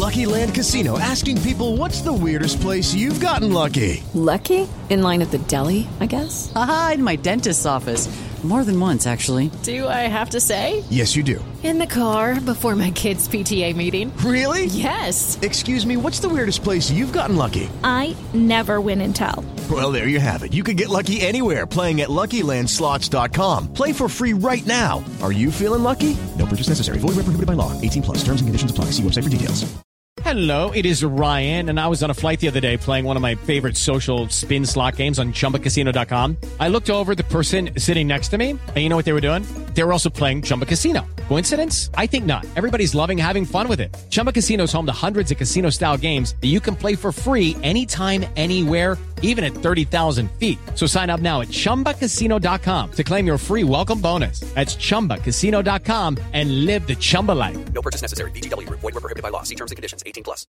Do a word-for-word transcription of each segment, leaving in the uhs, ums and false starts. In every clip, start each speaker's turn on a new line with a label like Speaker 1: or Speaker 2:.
Speaker 1: Lucky Land Casino, asking people, what's the weirdest place you've gotten lucky?
Speaker 2: Lucky? In line at the deli, I guess?
Speaker 3: Aha, in my dentist's office. More than once, actually.
Speaker 2: Do I have to say?
Speaker 1: Yes, you do.
Speaker 2: In the car before my kids' P T A meeting.
Speaker 1: Really?
Speaker 2: Yes.
Speaker 1: Excuse me, what's the weirdest place you've gotten lucky?
Speaker 4: I never win and tell.
Speaker 1: Well, there you have it. You can get lucky anywhere, playing at Lucky Land Slots dot com. Play for free right now. Are you feeling lucky? No purchase necessary. Void where prohibited by law. eighteen plus. Terms and conditions apply. See website for details.
Speaker 5: Hello, it is Ryan, and I was on a flight the other day playing one of my favorite social spin slot games on Chumba Casino dot com. I looked over at the person sitting next to me, and you know what they were doing? They were also playing Chumba Casino. Coincidence? I think not. Everybody's loving having fun with it. Chumba Casino is home to hundreds of casino-style games that you can play for free anytime, anywhere, even at thirty thousand feet. So sign up now at Chumba Casino dot com to claim your free welcome bonus. That's Chumba Casino dot com and live the Chumba life.
Speaker 6: No purchase necessary. V G W. Void where prohibited by law. See terms and conditions. eighteen plus.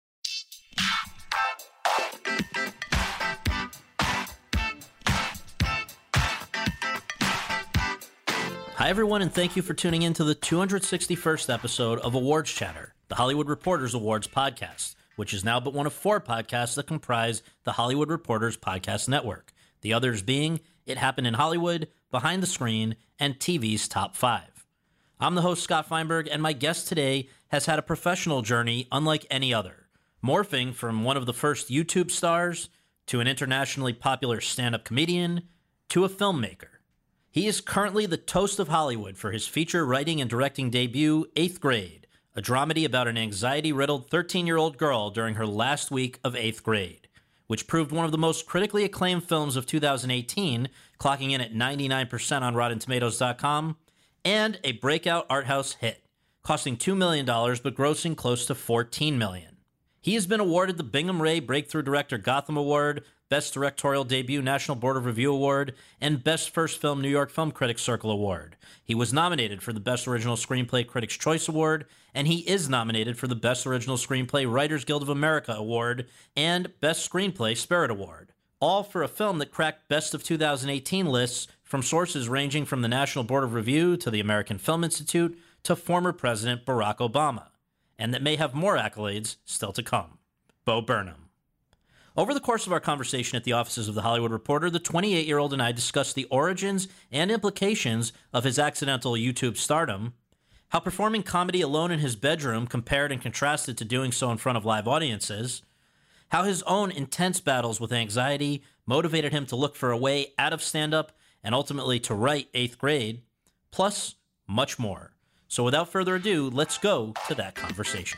Speaker 7: Hi, everyone, and thank you for tuning in to the two hundred sixty-first episode of Awards Chatter, the Hollywood Reporters Awards podcast, which is now but one of four podcasts that comprise the Hollywood Reporters Podcast Network, the others being It Happened in Hollywood, Behind the Screen, and T V's Top five. I'm the host, Scott Feinberg, and my guest today has had a professional journey unlike any other, morphing from one of the first YouTube stars to an internationally popular stand-up comedian to a filmmaker. He is currently the toast of Hollywood for his feature writing and directing debut, Eighth Grade, a dramedy about an anxiety-riddled thirteen-year-old girl during her last week of eighth grade, which proved one of the most critically acclaimed films of two thousand eighteen, clocking in at ninety-nine percent on Rotten Tomatoes dot com, and a breakout art house hit, costing two million dollars but grossing close to fourteen million dollars. He has been awarded the Bingham Ray Breakthrough Director Gotham Award, Best Directorial Debut National Board of Review Award, and Best First Film New York Film Critics Circle Award. He was nominated for the Best Original Screenplay Critics' Choice Award, and he is nominated for the Best Original Screenplay Writers Guild of America Award and Best Screenplay Spirit Award, all for a film that cracked Best of two thousand eighteen lists from sources ranging from the National Board of Review to the American Film Institute to former President Barack Obama, and that may have more accolades still to come. Bo Burnham. Over the course of our conversation at the offices of The Hollywood Reporter, the twenty-eight-year-old and I discussed the origins and implications of his accidental YouTube stardom, how performing comedy alone in his bedroom compared and contrasted to doing so in front of live audiences, how his own intense battles with anxiety motivated him to look for a way out of stand-up and ultimately to write Eighth Grade, plus much more. So without further ado, let's go to that conversation.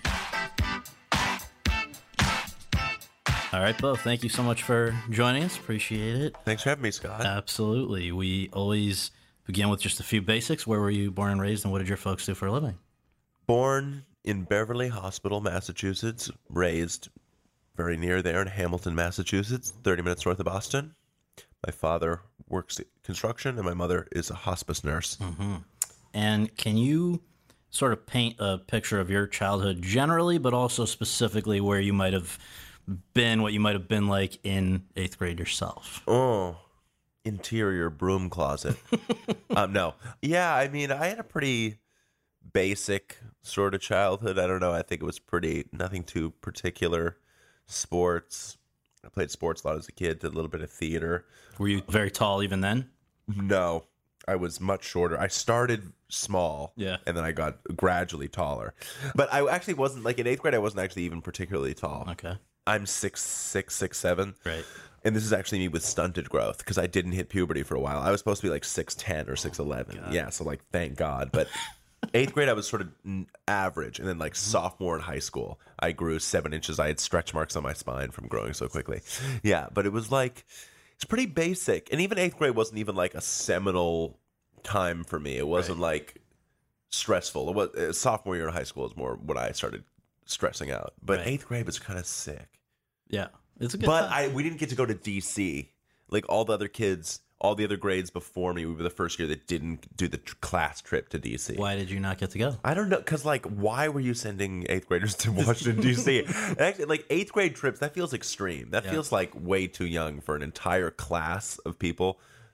Speaker 7: All right, Bo, thank you so much for joining us. Appreciate it.
Speaker 8: Thanks for having me, Scott.
Speaker 7: Absolutely. We always begin with just a few basics. Where were you born and raised, and what did your folks do for a living?
Speaker 8: Born in Beverly Hospital, Massachusetts. Raised very near there in Hamilton, Massachusetts, thirty minutes north of Boston. My father works construction, and my mother is a hospice nurse.
Speaker 7: Mm-hmm. And can you sort of paint a picture of your childhood generally, but also specifically where you might have been, what you might have been like in eighth grade yourself?
Speaker 8: Oh, interior broom closet. um, no. Yeah, I mean, I had a pretty basic sort of childhood. I don't know. I think it was pretty, nothing too particular. Sports. I played sports a lot as a kid, did a little bit of theater.
Speaker 7: Were you very tall even then?
Speaker 8: No, I was much shorter. I started small,
Speaker 7: yeah,
Speaker 8: and then I got gradually taller. But I actually wasn't, like in eighth grade, I wasn't actually even particularly tall.
Speaker 7: Okay.
Speaker 8: I'm six, six, six, seven.
Speaker 7: Right.
Speaker 8: And this is actually me with stunted growth because I didn't hit puberty for a while. I was supposed to be like six ten or six eleven. Oh, yeah, so like, thank God. But eighth grade, I was sort of average. And then like sophomore in high school, I grew seven inches. I had stretch marks on my spine from growing so quickly. Yeah, but it was like, it's pretty basic. And even eighth grade wasn't even like a seminal time for me. It wasn't right. like stressful. It was, uh, sophomore year in high school is more when I started stressing out. But right. eighth grade was kind of sick.
Speaker 7: Yeah, it's a good
Speaker 8: But
Speaker 7: time.
Speaker 8: I we didn't get to go to D C. Like all the other kids, all the other grades before me, we were the first year that didn't do the tr- class trip to D C.
Speaker 7: Why did you not get to go?
Speaker 8: I don't know, because like, why were you sending eighth graders to Washington D C? Actually, like eighth grade trips, that feels extreme. That
Speaker 7: yeah.
Speaker 8: feels like way too young for an entire class of people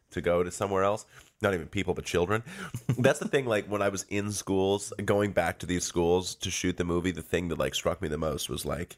Speaker 8: to go to somewhere else. Not even people, but children. That's the thing, like, when I was in schools, going back to these schools to shoot the movie, the thing that, like, struck me the most was, like,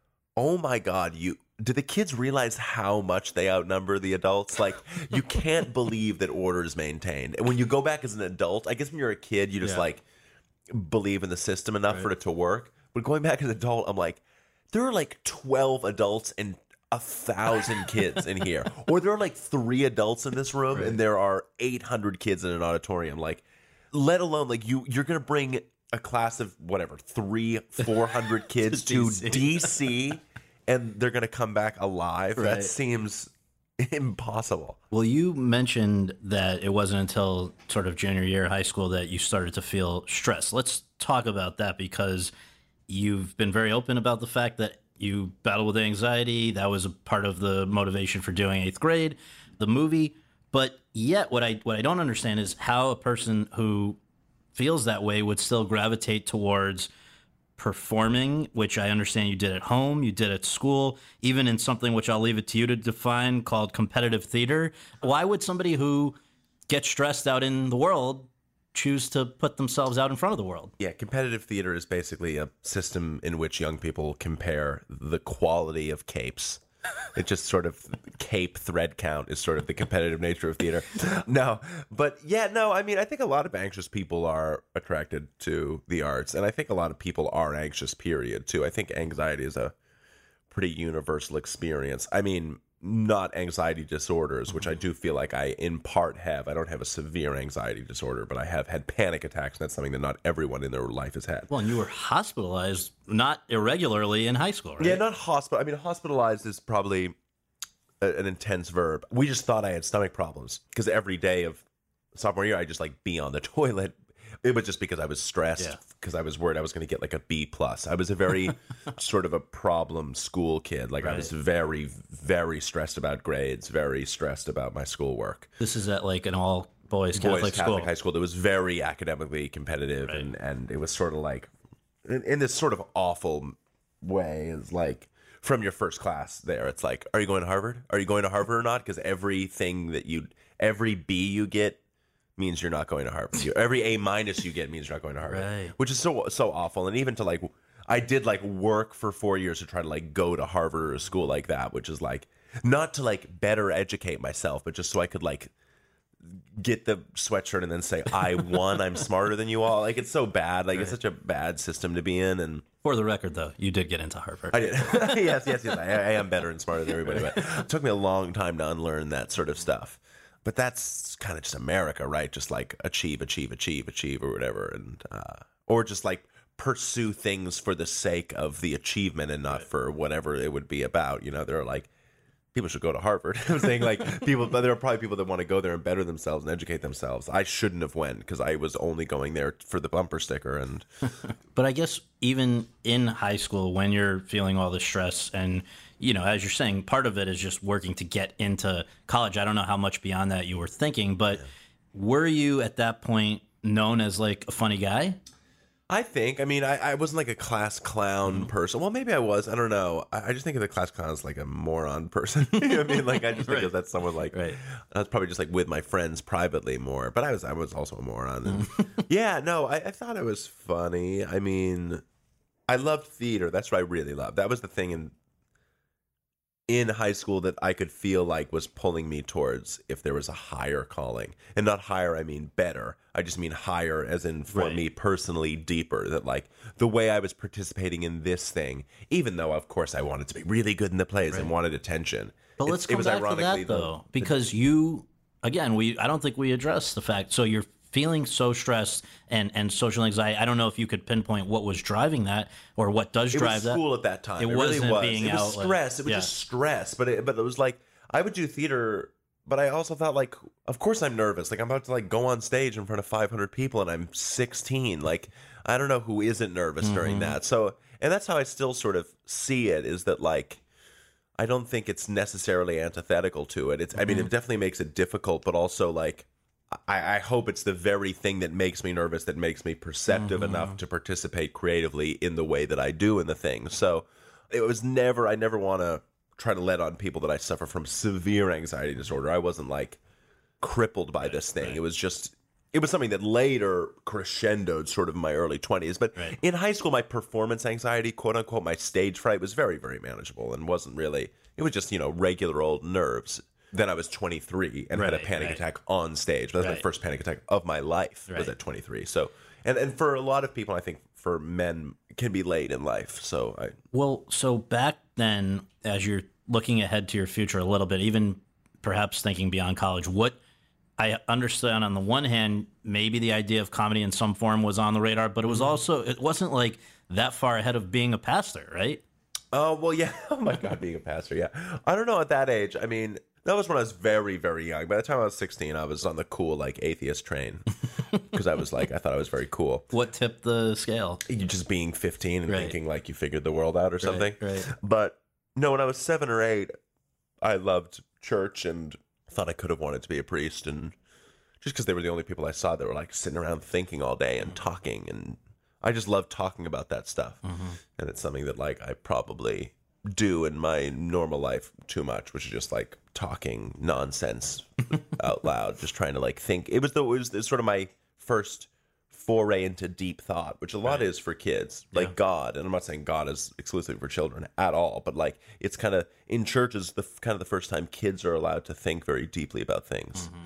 Speaker 8: oh my God, you do the kids realize how much they outnumber the adults? Like, you can't believe that order is maintained. And when you go back as an adult, I guess when you're a kid, you just,
Speaker 7: Yeah.
Speaker 8: like, believe in the system enough
Speaker 7: Right.
Speaker 8: for it to work. But going back as an adult, I'm like, there are, like, twelve adults and a thousand kids in here. Or there are, like, three adults in this room,
Speaker 7: Right.
Speaker 8: and there are eight hundred kids in an auditorium. Like, let alone, like, you, you're going to bring a class of, whatever, three, four hundred kids to
Speaker 7: D C.
Speaker 8: D C, and they're going to come back alive.
Speaker 7: Right.
Speaker 8: That seems impossible.
Speaker 7: Well, you mentioned that it wasn't until sort of junior year of high school that you started to feel stress. Let's talk about that, because you've been very open about the fact that you battle with anxiety. That was a part of the motivation for doing eighth grade, the movie. But yet what I what I don't understand is how a person who feels that way would still gravitate towards performing, which I understand you did at home, you did at school, even in something which I'll leave it to you to define called competitive theater. Why would somebody who gets stressed out in the world choose to put themselves out in front of the world?
Speaker 8: Yeah, competitive theater is basically a system in which young people compare the quality of capes. It just sort of, cape thread count is sort of the competitive nature of theater. No, but yeah, no, I mean, I think a lot of anxious people are attracted to the arts, and I think a lot of people are anxious, period, too. I think anxiety is a pretty universal experience. I mean, not anxiety disorders, which I do feel like I in part have. I don't have a severe anxiety disorder, but I have had panic attacks, and that's something that not everyone in their life has had.
Speaker 7: Well, and you were hospitalized not irregularly in high school, right?
Speaker 8: Yeah, not hospital. I mean, hospitalized is probably a, an intense verb. We just thought I had stomach problems because every day of sophomore year, I just like be on the toilet. It was just because I was stressed,
Speaker 7: Yeah.
Speaker 8: because I was worried I was going to get like a B plus. I was a very sort of a problem school kid. Like I was very, very stressed about grades, very stressed about my schoolwork.
Speaker 7: This is at like an all boys Catholic
Speaker 8: Boys
Speaker 7: school.
Speaker 8: Catholic high school that was very academically competitive,
Speaker 7: Right.
Speaker 8: and and it was sort of like in, in this sort of awful way is like from your first class there, it's like, are you going to Harvard? Are you going to Harvard or not? Because everything that you, every B you get means you're not going to Harvard. You, every A minus you get means you're not going to Harvard,
Speaker 7: Right.
Speaker 8: which is so so awful. And even to like, I did like work for four years to try to like go to Harvard or a school like that, which is like not to like better educate myself, but just so I could like get the sweatshirt and then say I won, I'm smarter than you all. Like it's so bad. Like it's such a bad system to be in. And
Speaker 7: For the record, though, you did get into Harvard.
Speaker 8: I did. yes, yes, yes. I, I am better and smarter than everybody. But it took me a long time to unlearn that sort of stuff. But that's kind of just America, right? Just like achieve, achieve, achieve, achieve, or whatever, and uh, or just like pursue things for the sake of the achievement and not for whatever it would be about. You know, there are like people should go to Harvard. I'm saying like people, but there are probably people that want to go there and better themselves and educate themselves. I shouldn't have went because I was only going there for the bumper sticker. And
Speaker 7: But I guess even in high school, when you're feeling all the stress and, you know, as you're saying, part of it is just working to get into college. I don't know how much beyond that you were thinking, but yeah. Were you at that point known as like a funny guy?
Speaker 8: I think, I mean, I, I wasn't like a class clown mm-hmm. person. Well, maybe I was. I don't know. I, I just think of the class clown as like a moron person. You know what I mean? Like, I just think
Speaker 7: right.
Speaker 8: of that someone like,
Speaker 7: right.
Speaker 8: I was probably just like with my friends privately more, but I was, I was also a moron. And yeah, no, I, I thought it was funny. I mean, I loved theater. That's what I really loved. That was the thing in, in high school that I could feel like was pulling me towards if there was a higher calling. And not higher, I mean better. I just mean higher as in for
Speaker 7: right.
Speaker 8: me personally deeper. That like the way I was participating in this thing, even though of course I wanted to be really good in the plays
Speaker 7: right.
Speaker 8: and wanted attention.
Speaker 7: But let's
Speaker 8: it,
Speaker 7: come
Speaker 8: it was
Speaker 7: back to
Speaker 8: ironically
Speaker 7: that though, the, because the, you, again, we I don't think we addressed the fact. So you're feeling so stressed and, and social anxiety. I don't know if you could pinpoint what was driving that or what does drive that.
Speaker 8: It was school at that time.
Speaker 7: It,
Speaker 8: it
Speaker 7: wasn't
Speaker 8: really was.
Speaker 7: being
Speaker 8: it was
Speaker 7: out.
Speaker 8: stress.
Speaker 7: Like,
Speaker 8: it was
Speaker 7: yeah.
Speaker 8: just stress. But it, but it was like I would do theater, but I also thought like, of course I'm nervous. Like I'm about to like go on stage in front of five hundred people and I'm sixteen. Like I don't know who isn't nervous mm-hmm. during that. So and that's how I still sort of see it is that like I don't think it's necessarily antithetical to it. It's mm-hmm. I mean it definitely makes it difficult, but also like. I, I hope it's the very thing that makes me nervous, that makes me perceptive mm-hmm. enough to participate creatively in the way that I do in the thing. So it was never, I never want to try to let on people that I suffer from severe anxiety disorder. I wasn't like crippled by this thing. Right. It was just, it was something that later crescendoed sort of in my early twenties. But right. in high school, my performance anxiety, quote unquote, my stage fright was very, very manageable and wasn't really, it was just, you know, regular old nerves. Then I was twenty-three and right, had a panic right. attack on stage. That was right. my first panic attack of my life right. was at twenty-three. So, and, and for a lot of people, I think for men, can be late in life. So I
Speaker 7: Well, so back then, as you're looking ahead to your future a little bit, even perhaps thinking beyond college, what I understand on the one hand, maybe the idea of comedy in some form was on the radar, but it was also, it wasn't like that far ahead of being a pastor, right?
Speaker 8: Oh, well, yeah. Oh, my God, being a pastor, yeah. I don't know at that age. I mean, that was when I was very, very young. By the time I was sixteen, I was on the cool, like, atheist train. Because I was like, I thought I was very cool.
Speaker 7: What tipped the scale?
Speaker 8: You just being fifteen and right. thinking, like, you figured the world out or something.
Speaker 7: Right, right.
Speaker 8: But, no, when I was seven or eight, I loved church and thought I could have wanted to be a priest. And just because they were the only people I saw that were, like, sitting around thinking all day and talking. And I just love talking about that stuff. Mm-hmm. And it's something that, like, I probably do in my normal life too much, which is just like talking nonsense out loud, just trying to like think. It was the it was, it was sort of my first foray into deep thought, which a lot right. is for kids, like yeah. God. And I'm not saying God is exclusively for children at all, but like it's kind of in churches the kind of the first time kids are allowed to think very deeply about things.
Speaker 7: Mm-hmm.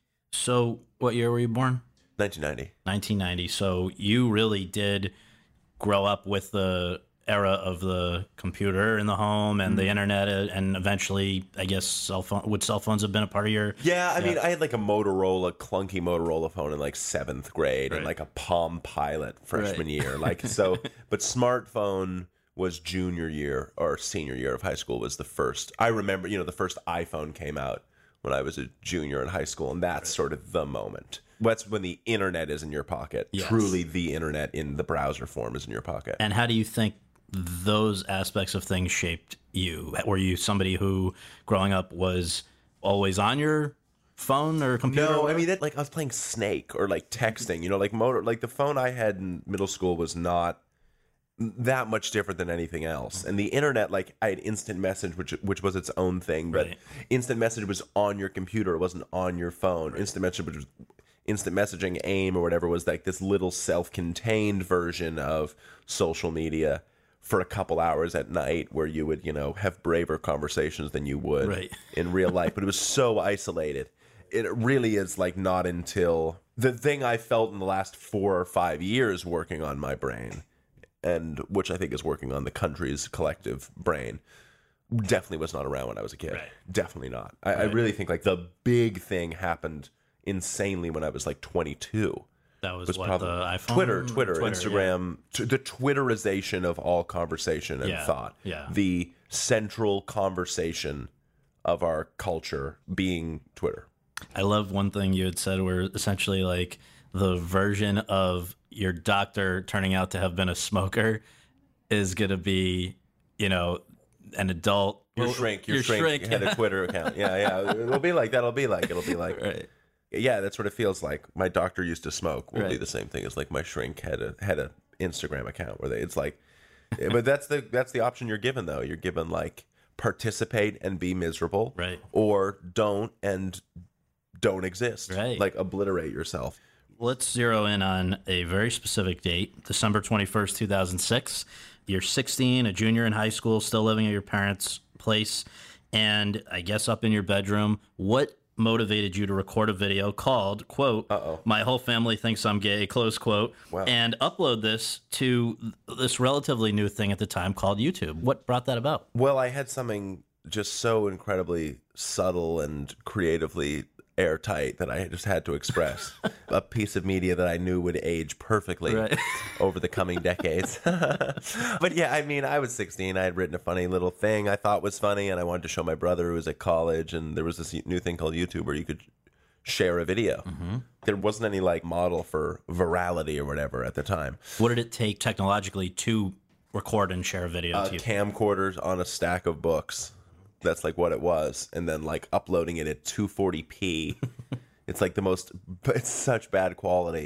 Speaker 7: So, what year were you born?
Speaker 8: nineteen ninety.
Speaker 7: nineteen ninety. So you really did grow up with the era of the computer in the home and mm-hmm. the internet, and eventually, I guess, cell phone. Would cell phones have been a part of your?
Speaker 8: Yeah, I yeah. mean, I had like a Motorola, clunky Motorola phone in like seventh grade, right. and like a Palm Pilot freshman right. year. Like so, but smartphone was junior year or senior year of high school was the first. I remember, you know, the first iPhone came out when I was a junior in high school, and that's right. sort of the moment. That's when the internet is in your pocket. Yes. Truly, the internet in the browser form is in your pocket.
Speaker 7: And how do you think those aspects of things shaped you? Were you somebody who, growing up, was always on your phone or computer?
Speaker 8: No, I mean, that, like I was playing Snake or like texting. You know, like motor. Like the phone I had in middle school was not that much different than anything else. And the internet, like I had instant message, which which was its own thing, but right. instant message was on your computer. It wasn't on your phone. Right. Instant message was. Instant messaging, AIM or whatever, was like this little self-contained version of social media for a couple hours at night where you would, you know, have braver conversations than you would
Speaker 7: right.
Speaker 8: in real life. But it was so isolated. It really is like not until the thing I felt in the last four or five years working on my brain, and which I think is working on the country's collective brain, definitely was not around when I was a kid. Right. Definitely not. I, right. I really think like the big thing happened insanely when I was like twenty-two.
Speaker 7: That was,
Speaker 8: was
Speaker 7: what,
Speaker 8: probably
Speaker 7: the iPhone?
Speaker 8: Twitter, Twitter, Twitter Instagram,
Speaker 7: yeah.
Speaker 8: t- the Twitterization of all conversation and
Speaker 7: yeah,
Speaker 8: thought.
Speaker 7: Yeah.
Speaker 8: The central conversation of our culture being Twitter.
Speaker 7: I love one thing you had said where essentially like the version of your doctor turning out to have been a smoker is going to be, you know, an adult.
Speaker 8: Your
Speaker 7: well,
Speaker 8: shrink, your,
Speaker 7: your
Speaker 8: shrink,
Speaker 7: shrink
Speaker 8: had a Twitter account. Yeah, yeah. It'll be like that. It'll be like, it'll be like.
Speaker 7: Right.
Speaker 8: Yeah, that's what it feels like. My doctor used to smoke will
Speaker 7: right.
Speaker 8: be the same thing as like my shrink had a had a Instagram account where they it's like, but that's the that's the option you're given though. You're given like participate and be miserable,
Speaker 7: right?
Speaker 8: Or don't and don't exist,
Speaker 7: right?
Speaker 8: Like obliterate yourself.
Speaker 7: Let's zero in on a very specific date, December twenty-first, two thousand six. You're sixteen, a junior in high school, still living at your parents' place, and I guess up in your bedroom. What motivated you to record a video called, quote, Uh-oh. "My whole family thinks I'm gay," close quote, wow. and upload this to this relatively new thing at the time called YouTube? What brought that about?
Speaker 8: Well, I had something just so incredibly subtle and creatively airtight that I just had to express. A piece of media that I knew would age perfectly right. over the coming decades. But yeah, I mean, I was sixteen. I had written a funny little thing I thought was funny, and I wanted to show my brother who was at college, and there was this new thing called YouTube where you could share a video. Mm-hmm. There wasn't any like model for virality or whatever at the time.
Speaker 7: What did it take technologically to record and share a video?
Speaker 8: Uh,
Speaker 7: to you?
Speaker 8: Camcorders on a stack of books. That's like what it was. And then like uploading it at two forty p. It's like the most, it's such bad quality.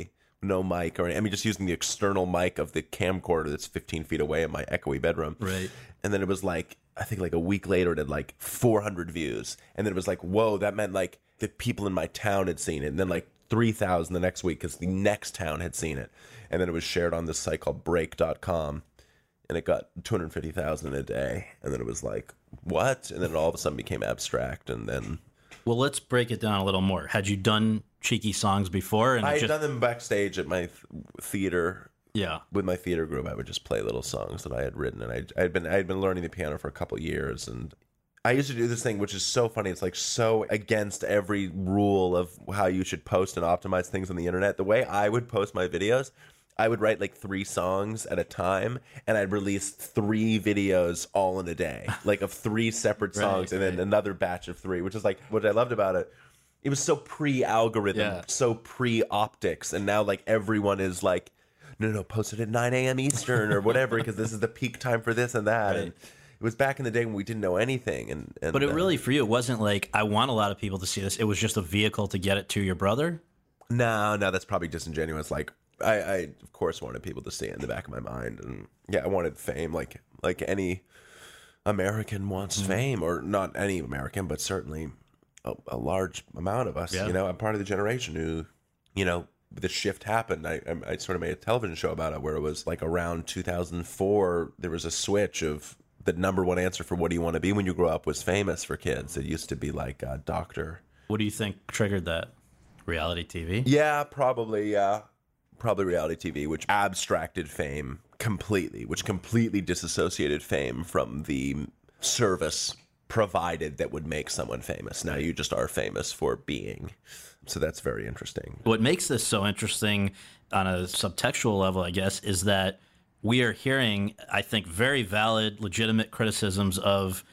Speaker 8: no mic or I mean, just using the external mic of the camcorder that's fifteen feet away in my echoey bedroom.
Speaker 7: Right.
Speaker 8: And then it was like, I think like a week later, it had like four hundred views. And then it was like, whoa, that meant like the people in my town had seen it. And then like three thousand the next week because the next town had seen it. And then it was shared on this site called break dot com. And it got two hundred fifty thousand a day. And then it was like, what? And then it all of a sudden became abstract. And then...
Speaker 7: Well, let's break it down a little more. Had you done cheeky songs before? And
Speaker 8: I had
Speaker 7: just...
Speaker 8: done them backstage at my th- theater.
Speaker 7: Yeah.
Speaker 8: With my theater group, I would just play little songs that I had written. And I I had been I had been learning the piano for a couple years. And I used to do this thing, which is so funny. It's like so against every rule of how you should post and optimize things on the internet. The way I would post my videos, I would write like three songs at a time, and I'd release three videos all in a day, like of three separate songs, right, and then right. another batch of three, which is like what I loved about it. It was so pre-algorithm, yeah. so pre-optics, and now like everyone is like, no, no, no, post it at nine a.m. Eastern or whatever, because this is the peak time for this and that. Right. And it was back in the day when we didn't know anything. And, and
Speaker 7: But it
Speaker 8: uh,
Speaker 7: really, for you, it wasn't like, I want a lot of people to see this. It was just a vehicle to get it to your brother?
Speaker 8: No, no, that's probably disingenuous. Like, I, I, of course, wanted people to see it in the back of my mind. And yeah, I wanted fame like like any American wants mm-hmm. fame, or not any American, but certainly a, a large amount of us. Yeah. You know, I'm part of the generation who, you know, the shift happened. I, I I sort of made a television show about it where it was like around two thousand four, there was a switch of the number one answer for what do you want to be when you grow up was famous for kids. It used to be like a doctor.
Speaker 7: What do you think triggered that? Reality T V?
Speaker 8: Yeah, probably, yeah. Probably reality T V, which abstracted fame completely, which completely disassociated fame from the service provided that would make someone famous. Now you just are famous for being. So that's very interesting.
Speaker 7: What makes this so interesting on a subtextual level, I guess, is that we are hearing, I think, very valid, legitimate criticisms of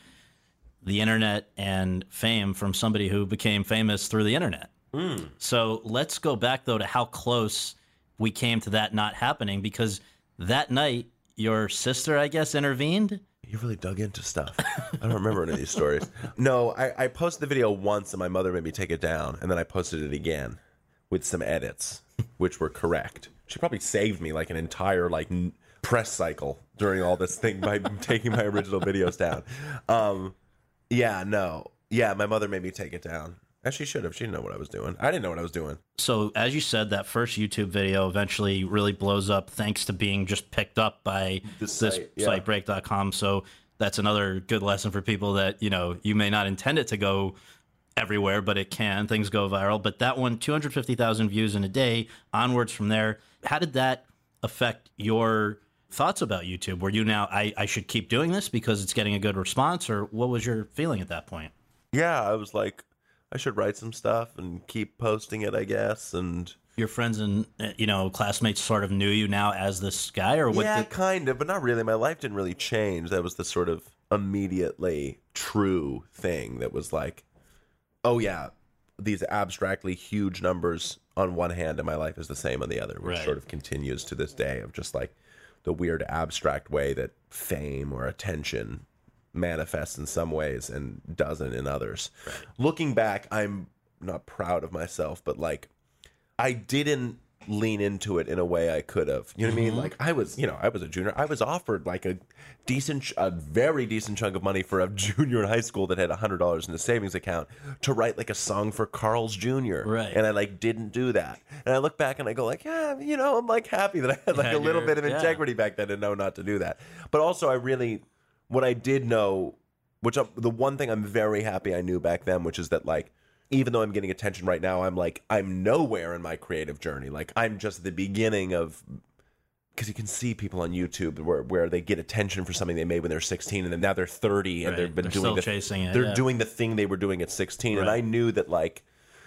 Speaker 7: the internet and fame from somebody who became famous through the internet. Mm. So let's go back, though, to how close we came to that not happening, because that night your sister, I guess, intervened.
Speaker 8: You really dug into stuff. I don't remember any of these stories. No, I, I posted the video once and my mother made me take it down, and then I posted it again with some edits, which were correct. She probably saved me like an entire like n- press cycle during all this thing by taking my original videos down. Um, yeah, no. Yeah, my mother made me take it down. As she should have. She didn't know what I was doing. I didn't know what I was doing.
Speaker 7: So, as you said, that first YouTube video eventually really blows up thanks to being just picked up by this, this site, yeah. site break dot com. So, that's another good lesson for people that, you know, you may not intend it to go everywhere, but it can. Things go viral. But that one, two hundred fifty thousand views in a day, onwards from there. How did that affect your thoughts about YouTube? Were you now, I, I should keep doing this because it's getting a good response? Or what was your feeling at that point?
Speaker 8: Yeah, I was like, I should write some stuff and keep posting it, I guess. And
Speaker 7: your friends and, you know, classmates sort of knew you now as this guy, or what?
Speaker 8: Yeah,
Speaker 7: the...
Speaker 8: kind of, but not really. My life didn't really change. That was the sort of immediately true thing that was like, oh yeah, these abstractly huge numbers on one hand, and my life is the same on the other, which right. sort of continues to this day of just like the weird abstract way that fame or attention manifests in some ways and doesn't in others. Right. Looking back, I'm not proud of myself, but like I didn't lean into it in a way I could have. You know what mm-hmm. I mean? Like I was, you know, I was a junior. I was offered like a decent, a very decent chunk of money for a junior in high school that had a hundred dollars in a savings account to write like a song for Carl's Junior
Speaker 7: Right.
Speaker 8: And I like didn't do that. And I look back and I go like, yeah, you know, I'm like happy that I had like yeah, a little bit of integrity yeah. back then and know not to do that. But also I really, what I did know, which I, the one thing I'm very happy I knew back then, which is that like, even though I'm getting attention right now, I'm like, I'm nowhere in my creative journey. Like I'm just at the beginning of, because you can see people on YouTube where, where they get attention for something they made when they're sixteen, and then now they're thirty and right. they've been
Speaker 7: they're
Speaker 8: doing
Speaker 7: still
Speaker 8: the,
Speaker 7: chasing it.
Speaker 8: They're
Speaker 7: yeah.
Speaker 8: doing the thing they were doing at sixteen, right. and I knew that like,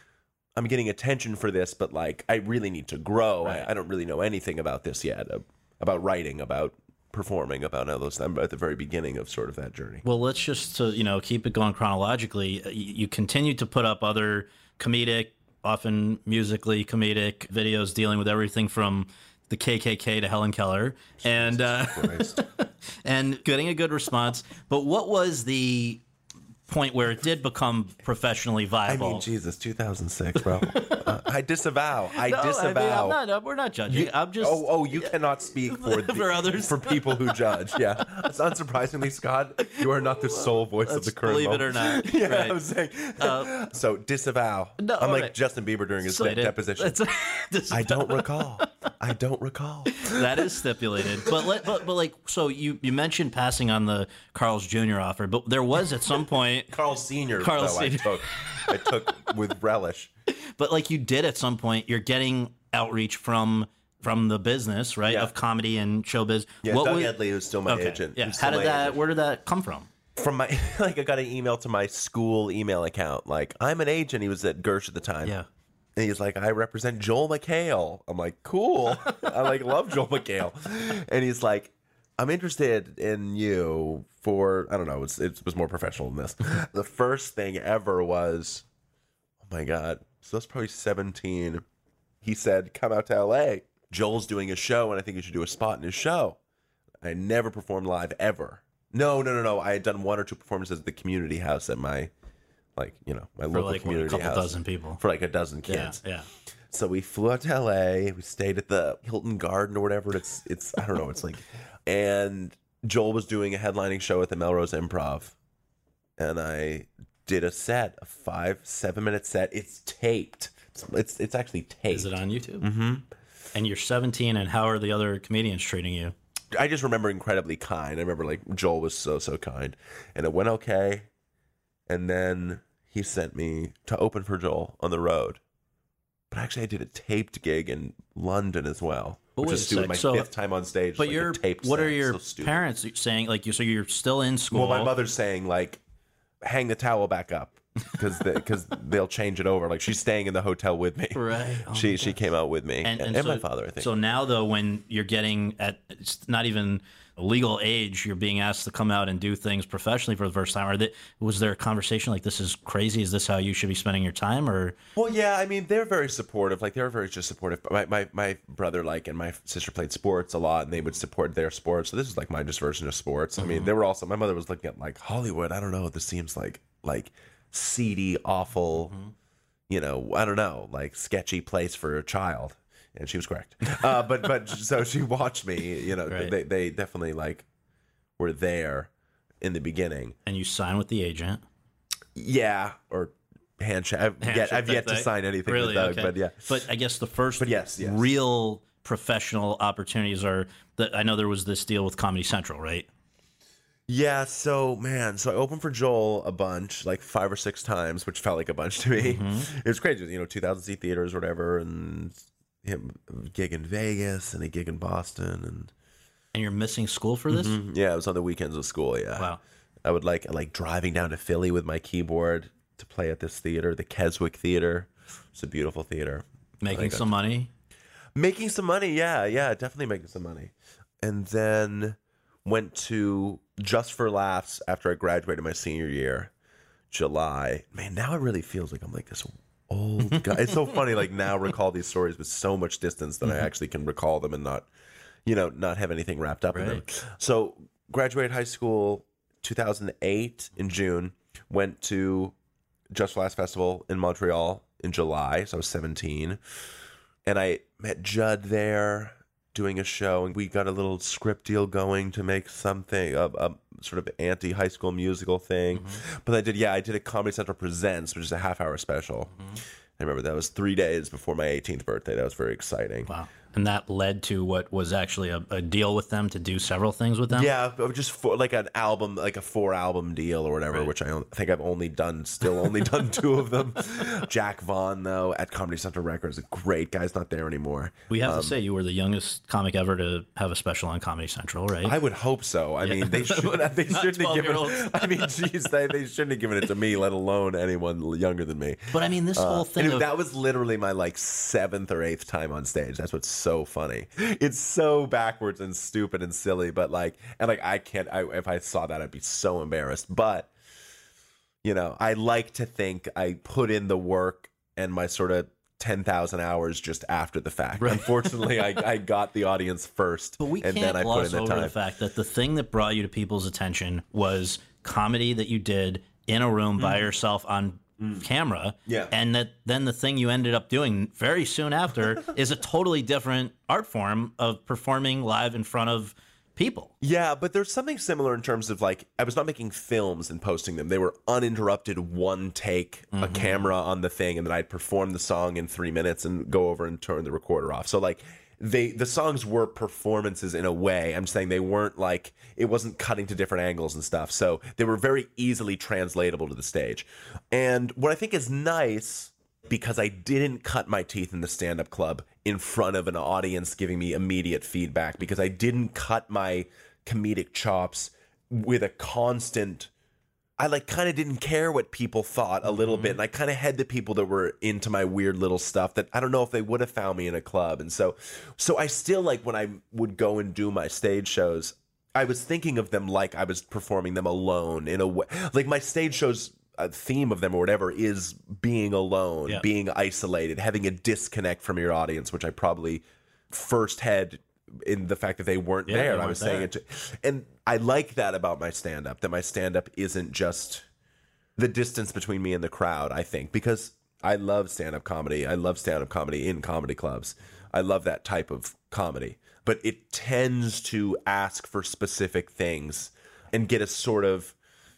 Speaker 8: I'm getting attention for this, but like, I really need to grow. Right. I, I don't really know anything about this yet, uh, about writing, about performing, about all those. I'm at the very beginning of sort of that journey.
Speaker 7: Well, let's just to, you know, keep it going chronologically. You, you continue to put up other comedic, often musically comedic videos dealing with everything from the K K K to Helen Keller, and uh, and getting a good response. But what was the point where it did become professionally
Speaker 8: I
Speaker 7: viable.
Speaker 8: mean, Jesus, two thousand six, bro. uh, I disavow. I
Speaker 7: no,
Speaker 8: disavow.
Speaker 7: I mean, I'm not, no, we're not judging.
Speaker 8: You-
Speaker 7: I'm just.
Speaker 8: Oh, oh, you cannot speak for the,
Speaker 7: For others.
Speaker 8: for people who judge. Yeah, it's unsurprisingly, Scott, you are not the sole voice of
Speaker 7: Let's
Speaker 8: the current.
Speaker 7: believe it
Speaker 8: moment.
Speaker 7: or not.
Speaker 8: Yeah,
Speaker 7: Right.
Speaker 8: I'm saying.
Speaker 7: Uh,
Speaker 8: so disavow.
Speaker 7: No,
Speaker 8: I'm like
Speaker 7: right.
Speaker 8: Justin Bieber during his
Speaker 7: Slated.
Speaker 8: deposition.
Speaker 7: That's-
Speaker 8: I don't recall. I don't recall.
Speaker 7: That is stipulated, but, let, but but like so you you mentioned passing on the Carl's Junior offer, but there was at some point,
Speaker 8: Carl Senior.
Speaker 7: Carl
Speaker 8: though,
Speaker 7: Senior.
Speaker 8: I took. I took with relish.
Speaker 7: but like you did at some point, you're getting outreach from from the business, right,
Speaker 8: Yeah.
Speaker 7: of comedy and showbiz.
Speaker 8: Yeah,
Speaker 7: What
Speaker 8: Doug
Speaker 7: was-
Speaker 8: Edley was still my
Speaker 7: okay.
Speaker 8: agent.
Speaker 7: Yeah,
Speaker 8: He was
Speaker 7: how
Speaker 8: still
Speaker 7: did
Speaker 8: my
Speaker 7: that?
Speaker 8: agent.
Speaker 7: Where did that come from?
Speaker 8: From my like, I got an email to my school email account. Like, I'm an agent. He was at Gersh at the time.
Speaker 7: Yeah.
Speaker 8: And he's like, I represent Joel McHale. I'm like, cool. I like love Joel McHale. And he's like, I'm interested in you for, I don't know, it's, it was more professional than this. The first thing ever was, oh my God. So that's probably seventeen. He said, come out to L A. Joel's doing a show, and I think you should do a spot in his show. I never performed live ever. No, no, no, no. I had done one or two performances at the community house at my, like, you know, my
Speaker 7: For
Speaker 8: local
Speaker 7: like what, a
Speaker 8: community
Speaker 7: couple
Speaker 8: house.
Speaker 7: dozen people.
Speaker 8: For like a dozen
Speaker 7: Yeah,
Speaker 8: kids.
Speaker 7: yeah.
Speaker 8: So we flew out to L A. We stayed at the Hilton Garden or whatever. It's it's I don't know. It's like, and Joel was doing a headlining show at the Melrose Improv, and I did a set, a five seven minute set. It's taped. It's it's, it's actually taped.
Speaker 7: Is it on YouTube? Mm-hmm. And you're seventeen, and how are the other comedians treating you?
Speaker 8: I just remember incredibly kind. I remember like Joel was so so kind, and it went okay. And then he sent me to open for Joel on the road. But actually, I did a taped gig in London as well,
Speaker 7: But
Speaker 8: which
Speaker 7: wait
Speaker 8: is
Speaker 7: a
Speaker 8: stupid.
Speaker 7: sec,
Speaker 8: My
Speaker 7: so-
Speaker 8: fifth time on stage.
Speaker 7: But
Speaker 8: like
Speaker 7: you're
Speaker 8: a taped
Speaker 7: what
Speaker 8: set.
Speaker 7: are your
Speaker 8: So stupid.
Speaker 7: parents saying? Like you, so you're still in school.
Speaker 8: Well, my mother's saying like, hang the towel back up because because they'll change it over. Like she's staying in the hotel with me.
Speaker 7: Right. Oh
Speaker 8: she
Speaker 7: my
Speaker 8: she came out with me and, and,
Speaker 7: so,
Speaker 8: my father. I think.
Speaker 7: So now, though, when you're getting at, it's not even legal age, you're being asked to come out and do things professionally for the first time. Are they, was there a conversation like, this is crazy? Is this how you should be spending your time? Or
Speaker 8: Well, yeah, I mean, they're very supportive. Like, they're very just supportive. My, my my brother, like, and my sister played sports a lot, and they would support their sports. So this is like my just version of sports. I mean, they were also. My mother was looking at like Hollywood. I don't know. This seems like like seedy, awful. You know, I don't know, like sketchy place for a child. And she was correct. Uh, but but so she watched me. You know,
Speaker 7: Right.
Speaker 8: they they definitely like were there in the beginning.
Speaker 7: and you sign with the agent.
Speaker 8: Yeah, or handshake. I've yet,
Speaker 7: Handshake
Speaker 8: I've yet
Speaker 7: type
Speaker 8: to
Speaker 7: thing.
Speaker 8: sign anything
Speaker 7: Really?
Speaker 8: with Doug,
Speaker 7: Okay.
Speaker 8: but yeah.
Speaker 7: But I guess the first
Speaker 8: But yes, yes.
Speaker 7: real professional opportunities are that I know there was this deal with Comedy Central, right?
Speaker 8: Yeah, so man, so I opened for Joel a bunch, like five or six times, which felt like a bunch to me.
Speaker 7: Mm-hmm.
Speaker 8: It was crazy, you know, two thousand seat theaters or whatever, and him a gig in Vegas and a gig in Boston, and
Speaker 7: And you're missing school for this?
Speaker 8: yeah, it was on the weekends of school. Yeah,
Speaker 7: Wow.
Speaker 8: I would like like driving down to Philly with my keyboard to play at this theater, the Keswick Theater. It's a beautiful theater.
Speaker 7: Making
Speaker 8: Like,
Speaker 7: some money.
Speaker 8: Making some money, yeah, yeah, definitely making some money. And then went to Just for Laughs after I graduated my senior year, July. Man, now it really feels like I'm like this old guy. It's so funny, like now recall these stories with so much distance that I actually can recall them and not, you know, not have anything wrapped up in them.
Speaker 7: Right.
Speaker 8: So graduated high school two thousand eight in June, went to Just for Laughs Festival in Montreal in July, so I was seventeen. And I met Judd there doing a show, and we got a little script deal going to make something, a, a sort of anti-high school musical thing. Mm-hmm. But I did, yeah, I did a Comedy Central Presents, which is a half-hour special. Mm-hmm. I remember that was three days before my eighteenth birthday. That was very exciting.
Speaker 7: Wow. And that led to what was actually a, a deal with them to do several things with them?
Speaker 8: Yeah, but just for, like an album, like a four album deal or whatever,
Speaker 7: Right.
Speaker 8: which I don't- think I've only done, still only done two of them. Jack Vaughn, though, at Comedy Central Records, a great guy's not there anymore.
Speaker 7: We have
Speaker 8: Um,
Speaker 7: to say you were the youngest comic ever to have a special on Comedy Central, right?
Speaker 8: I would hope so. I mean, they should. They
Speaker 7: Not
Speaker 8: shouldn't have given.
Speaker 7: twelve-year-olds.
Speaker 8: I mean, geez, they, they shouldn't have given it to me, let alone anyone younger than me.
Speaker 7: but I mean, this whole thing
Speaker 8: And
Speaker 7: of,
Speaker 8: that was literally my like seventh or eighth time on stage. That's what's so funny. It's so backwards and stupid and silly, but like, and like, I can't. I, if I saw that, I'd be so embarrassed. But you know, I like to think I put in the work and my sort of ten thousand hours just after the fact.
Speaker 7: Right.
Speaker 8: Unfortunately, I, I got the audience first,
Speaker 7: but we
Speaker 8: and
Speaker 7: can't
Speaker 8: then I put
Speaker 7: gloss
Speaker 8: in the
Speaker 7: over
Speaker 8: time.
Speaker 7: the fact that the thing that brought you to people's attention was comedy that you did in a room by
Speaker 8: Mm.
Speaker 7: yourself on mm. camera.
Speaker 8: Yeah.
Speaker 7: And that then the thing you ended up doing very soon after is a totally different art form of performing live in front of people.
Speaker 8: Yeah, but there's something similar in terms of like, I was not making films and posting them. They were uninterrupted, one take, mm-hmm. a camera on the thing, and then I'd perform the song in three minutes and go over and turn the recorder off. So like, they the songs were performances in a way. I'm saying they weren't like, it wasn't cutting to different angles and stuff. So they were very easily translatable to the stage. And what I think is nice, because I didn't cut my teeth in the stand-up club in front of an audience giving me immediate feedback, because I didn't cut my comedic chops with a constant, I like kind of didn't care what people thought a little mm-hmm. bit. And I kind of had the people that were into my weird little stuff that I don't know if they would have found me in a club. And so, so I still like when I would go and do my stage shows, I was thinking of them like I was performing them alone in a way. Like my stage shows, a theme of them or whatever is being alone, yeah. being isolated, having a disconnect from your audience, which I probably first had in the fact that they weren't yeah, there. They weren't I was there. saying it to, and I like that about my stand-up, that my stand-up isn't just the distance between me and the crowd, I think, because I love stand-up comedy. I love stand-up comedy in comedy clubs. I love that type of comedy, but it tends to ask for specific things and get a sort of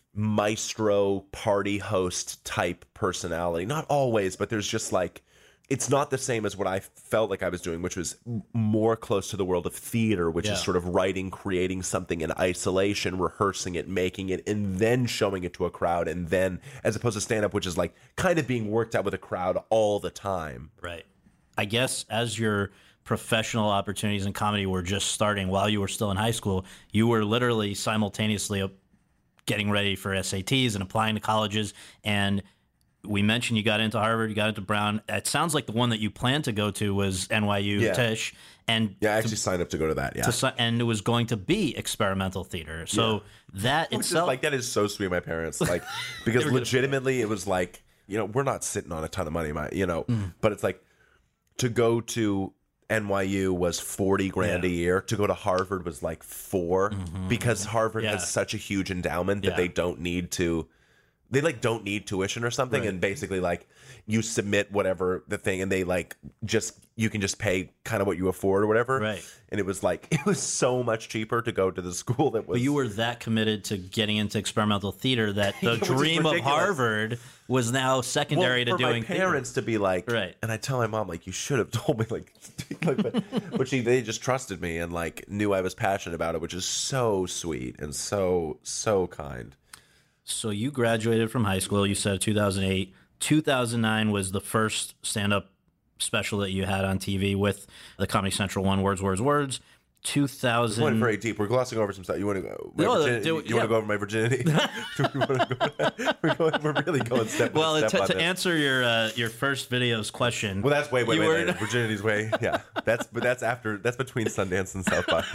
Speaker 8: maestro party host type personality. Not always, but there's just like, it's not the same as what I felt like I was doing, which was more close to the world of theater, which yeah. is sort of writing, creating something in isolation, rehearsing it, making it, and then showing it to a crowd. And then, as opposed to stand-up, which is like kind of being worked out with a crowd all the time.
Speaker 7: Right. I guess as your professional opportunities in comedy were just starting while you were still in high school, you were literally simultaneously a getting ready for S A Ts and applying to colleges. And we mentioned you got into Harvard, you got into Brown. It sounds like the one that you planned to go to was N Y U
Speaker 8: yeah.
Speaker 7: Tisch. And
Speaker 8: yeah, I actually to, signed up to go to that, yeah.
Speaker 7: To, and it was going to be experimental theater. So yeah. that
Speaker 8: Which
Speaker 7: itself...
Speaker 8: Is like, that is so sweet of my parents. Like, because legitimately it was like, you know, we're not sitting on a ton of money, my, you know, mm. but it's like, to go to N Y U was forty grand yeah. a year. To go to Harvard was like four mm-hmm. because Harvard yeah. has such a huge endowment that yeah. they don't need to, they like don't need tuition or something. Right. And basically like you submit whatever the thing and they like just, you can just pay kind of what you afford or whatever.
Speaker 7: Right.
Speaker 8: And it was like, it was so much cheaper to go to the school that was.
Speaker 7: But you were that committed to getting into experimental theater that the dream of Harvard was now secondary
Speaker 8: well,
Speaker 7: to doing
Speaker 8: for my parents
Speaker 7: theater.
Speaker 8: To be like,
Speaker 7: right.
Speaker 8: And I tell my mom, like, you should have told me, like, like but, but she, they just trusted me and like knew I was passionate about it, which is so sweet and so, so kind.
Speaker 7: So you graduated from high school, you said two thousand eight. two thousand nine was the first stand-up special that you had on T V with the Comedy Central one, Words, Words, Words. two thousand.
Speaker 8: We're going very deep. We're glossing over some stuff. You want to go? My
Speaker 7: no,
Speaker 8: virginity,
Speaker 7: do,
Speaker 8: you yeah. want to go over my virginity? Do we want to go, we're, going, we're really going step by
Speaker 7: well,
Speaker 8: step
Speaker 7: to,
Speaker 8: on
Speaker 7: to
Speaker 8: this.
Speaker 7: answer your uh, your first video's question.
Speaker 8: Well, that's way, way, way
Speaker 7: were...
Speaker 8: later. Virginity's way. Yeah, that's but that's after. That's between Sundance and South by.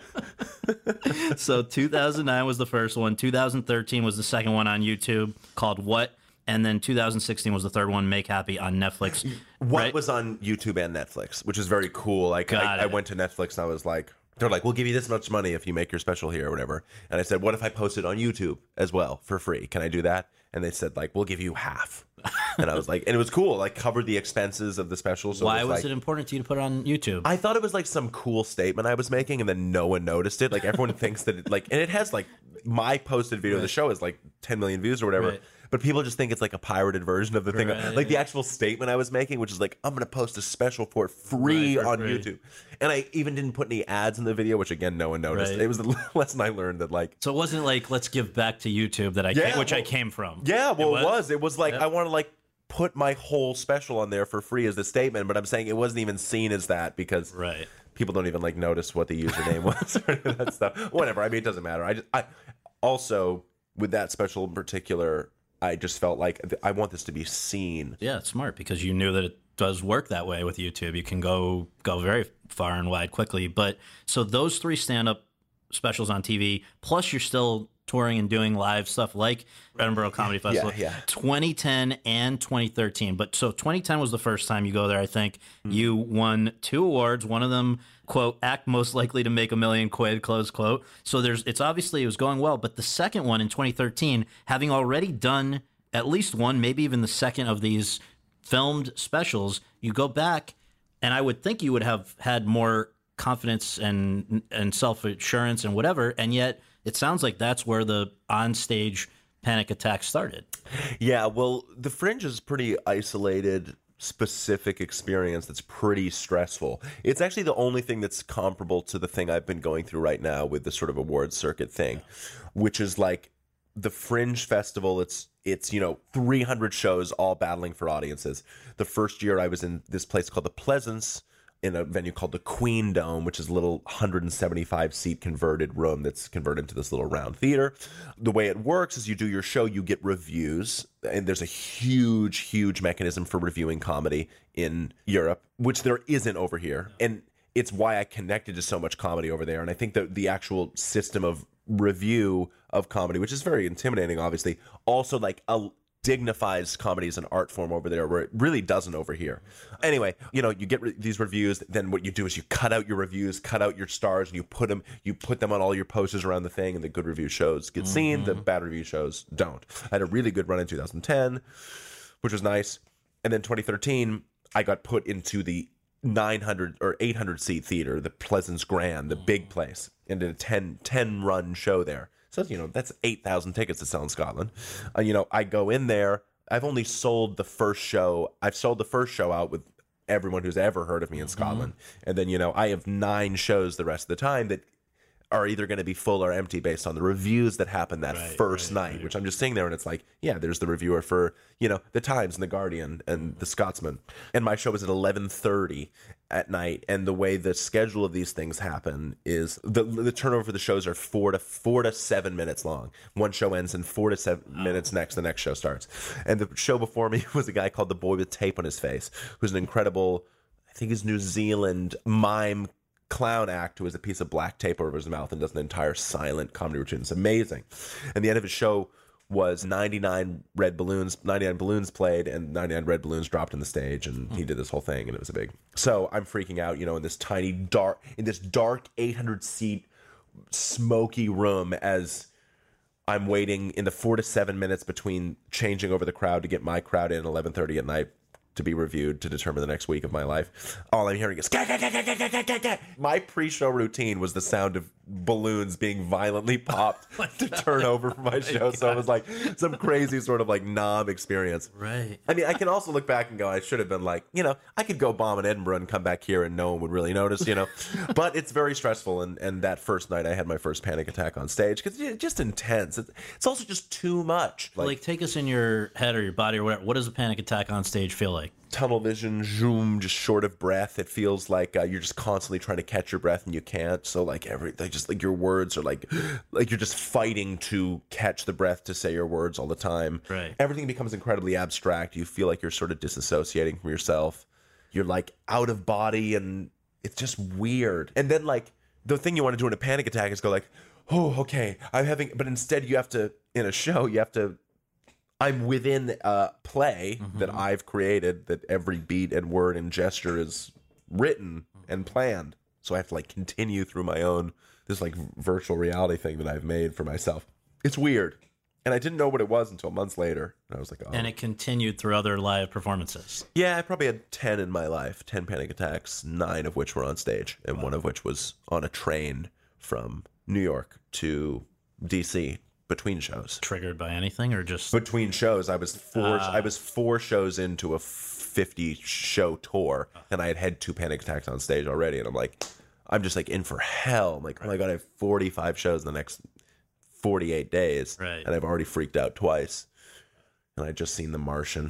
Speaker 7: So two thousand nine was the first one. two thousand thirteen was the second one on YouTube called What? And then two thousand sixteen was the third one, Make Happy, on Netflix.
Speaker 8: What
Speaker 7: right?
Speaker 8: was on YouTube and Netflix, which is very cool. Like I, I went to Netflix and I was like, they're like, we'll give you this much money if you make your special here or whatever. And I said, what if I post it on YouTube as well for free? Can I do that? And they said, like, we'll give you half. And I was like, and it was cool. Like, covered the expenses of the special. So
Speaker 7: Why
Speaker 8: it was,
Speaker 7: was
Speaker 8: like,
Speaker 7: it important to you to put it on YouTube?
Speaker 8: I thought it was like some cool statement I was making, and then no one noticed it. Like everyone thinks that it, like, and it has like my posted video right. of the show is like ten million views or whatever. Right. But people just think it's like a pirated version of the thing.
Speaker 7: Right.
Speaker 8: Like the actual statement I was making, which is like, I'm going to post a special for free right, for on free. YouTube. And I even didn't put any ads in the video, which again, no one noticed. Right. It was the lesson I learned that like.
Speaker 7: So it wasn't like, let's give back to YouTube that I
Speaker 8: yeah,
Speaker 7: came, which
Speaker 8: well,
Speaker 7: I came from.
Speaker 8: Yeah, well, it was. It was, it was like,
Speaker 7: yep.
Speaker 8: I want to like put my whole special on there for free as the statement, but I'm saying it wasn't even seen as that because
Speaker 7: right.
Speaker 8: people don't even like notice what the username was or any of that stuff. Whatever. I mean, it doesn't matter. I just, I also with that special in particular, I just felt like I want this to be seen.
Speaker 7: Yeah, it's smart because you knew that it does work that way with YouTube. You can go go very far and wide quickly. But so those three stand-up specials on T V, plus you're still touring and doing live stuff like Edinburgh Comedy Festival.
Speaker 8: Yeah, yeah.
Speaker 7: twenty ten and twenty thirteen. But so twenty ten was the first time you go there, I think. Mm. You won two awards. One of them, quote, act most likely to make a million quid, close quote. So there's, it's obviously it was going well. But the second one in twenty thirteen, having already done at least one, maybe even the second of these filmed specials, you go back, and I would think you would have had more confidence and and self-assurance and whatever, and yet it sounds like that's where the on-stage panic attack started.
Speaker 8: Yeah, well, the Fringe is pretty isolated, specific experience that's pretty stressful. It's actually the only thing that's comparable to the thing I've been going through right now with the sort of awards circuit thing, which is like the Fringe Festival. It's it's you know three hundred shows all battling for audiences. The first year I was in this place called the Pleasance, in a venue called the Queen Dome, which is a little one hundred seventy-five seat converted room that's converted into this little round theater. The way it works is you do your show, you get reviews, and there's a huge, huge mechanism for reviewing comedy in Europe, which there isn't over here. And it's why I connected to so much comedy over there. And I think that the actual system of review of comedy, which is very intimidating, obviously, also like a dignifies comedy as an art form over there, where it really doesn't over here. Anyway, you know, you get re- these reviews. Then what you do is you cut out your reviews, cut out your stars, and you put them, you put them on all your posters around the thing. And the good review shows get seen. Mm-hmm. The bad review shows don't. I had a really good run in two thousand ten, which was nice. And then twenty thirteen, I got put into the nine hundred or eight hundred seat theater, the Pleasance Grand, the big place, and did a ten, ten run show there. So, you know, that's eight thousand tickets to sell in Scotland. Uh, you know, I go in there. I've only sold the first show. I've sold the first show out with everyone who's ever heard of me in Scotland. Mm-hmm. And then, you know, I have nine shows the rest of the time that are either going to be full or empty based on the reviews that happened that right, first right, night, right. Which I'm just sitting there and it's like, yeah, there's the reviewer for, you know, the Times and the Guardian and the Scotsman. And my show was at eleven thirty at night. And the way the schedule of these things happen is the the turnover for the shows are four to four to seven minutes long. One show ends in four to seven oh. minutes next. The next show starts. And the show before me was a guy called the Boy with Tape on his Face, who's an incredible, I think he's New Zealand mime clown act who has a piece of black tape over his mouth and does an entire silent comedy routine. It's amazing. And the end of his show was ninety-nine red balloons, ninety-nine balloons played, and ninety-nine red balloons dropped on the stage, and he did this whole thing, and it was a big. So I'm freaking out, you know, in this tiny dark, in this dark eight hundred seat smoky room as I'm waiting in the four to seven minutes between changing over the crowd to get my crowd in eleven thirty at night to be reviewed to determine the next week of my life. All I'm hearing is, gah, gah, gah, gah, gah, gah, gah, gah. My pre-show routine was the sound of balloons being violently popped oh to God. turn over for my show. Oh so it was like some crazy sort of like knob experience.
Speaker 7: Right.
Speaker 8: I mean, I can also look back and go, I should have been like, you know, I could go bomb in Edinburgh and come back here and no one would really notice, you know. But it's very stressful. And, and that first night I had my first panic attack on stage because it's just intense. It's, it's also just too much.
Speaker 7: Like, like, take us in your head or your body or whatever. What does a panic attack on stage feel like?
Speaker 8: Tunnel vision, zoom, just short of breath. It feels like uh, you're just constantly trying to catch your breath and you can't. So like every, like just like your words are like, like you're just fighting to catch the breath to say your words all the time.
Speaker 7: Right.
Speaker 8: Everything becomes incredibly abstract. You feel like you're sort of disassociating from yourself. You're like out of body and it's just weird. And then like the thing you want to do in a panic attack is go like, oh, okay, I'm having, but instead you have to, in a show, you have to, I'm within a play mm-hmm. that I've created, that every beat and word and gesture is written and planned. So I have to like continue through my own, this like virtual reality thing that I've made for myself. It's weird. And I didn't know what it was until months later. And I was like, oh.
Speaker 7: And it continued through other live performances.
Speaker 8: Yeah, I probably had ten in my life, ten panic attacks, nine of which were on stage, and wow. one of which was on a train from New York to D C between shows.
Speaker 7: Triggered by anything or just
Speaker 8: between shows? I was four.
Speaker 7: Uh,
Speaker 8: I was four shows into a fifty show tour, and I had had two panic attacks on stage already. And I'm like, I'm just like in for hell. I'm like, oh my god, I have forty-five shows in the next forty-eight days,
Speaker 7: right.
Speaker 8: and I've already freaked out twice. And I just seen The Martian.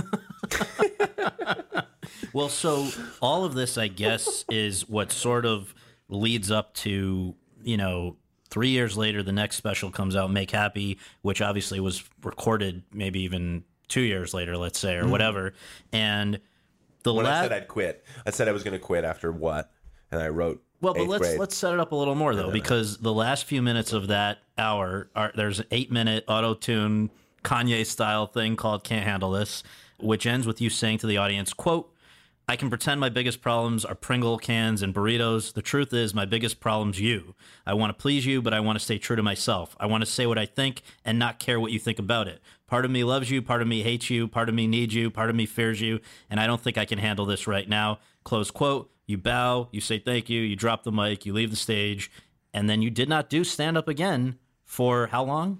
Speaker 7: Well, so all of this, I guess, is what sort of leads up to, you know, three years later, the next special comes out, Make Happy, which obviously was recorded maybe even two years later, let's say, or mm. whatever. And the
Speaker 8: when
Speaker 7: la-
Speaker 8: I said I'd quit, I said I was going to quit after what? And I wrote
Speaker 7: Well, but
Speaker 8: eighth
Speaker 7: let's
Speaker 8: grade.
Speaker 7: let's set it up a little more though, because the last few minutes of that hour are there's an eight minute auto tune Kanye style thing called "Can't Handle This," which ends with you saying to the audience, "Quote: I can pretend my biggest problems are Pringle cans and burritos. The truth is, my biggest problem's you. I want to please you, but I want to stay true to myself. I want to say what I think and not care what you think about it. Part of me loves you, part of me hates you, part of me needs you, part of me fears you, and I don't think I can handle this right now." Close quote. You bow, you say thank you, you drop the mic, you leave the stage, and then you did not do stand-up again for how long?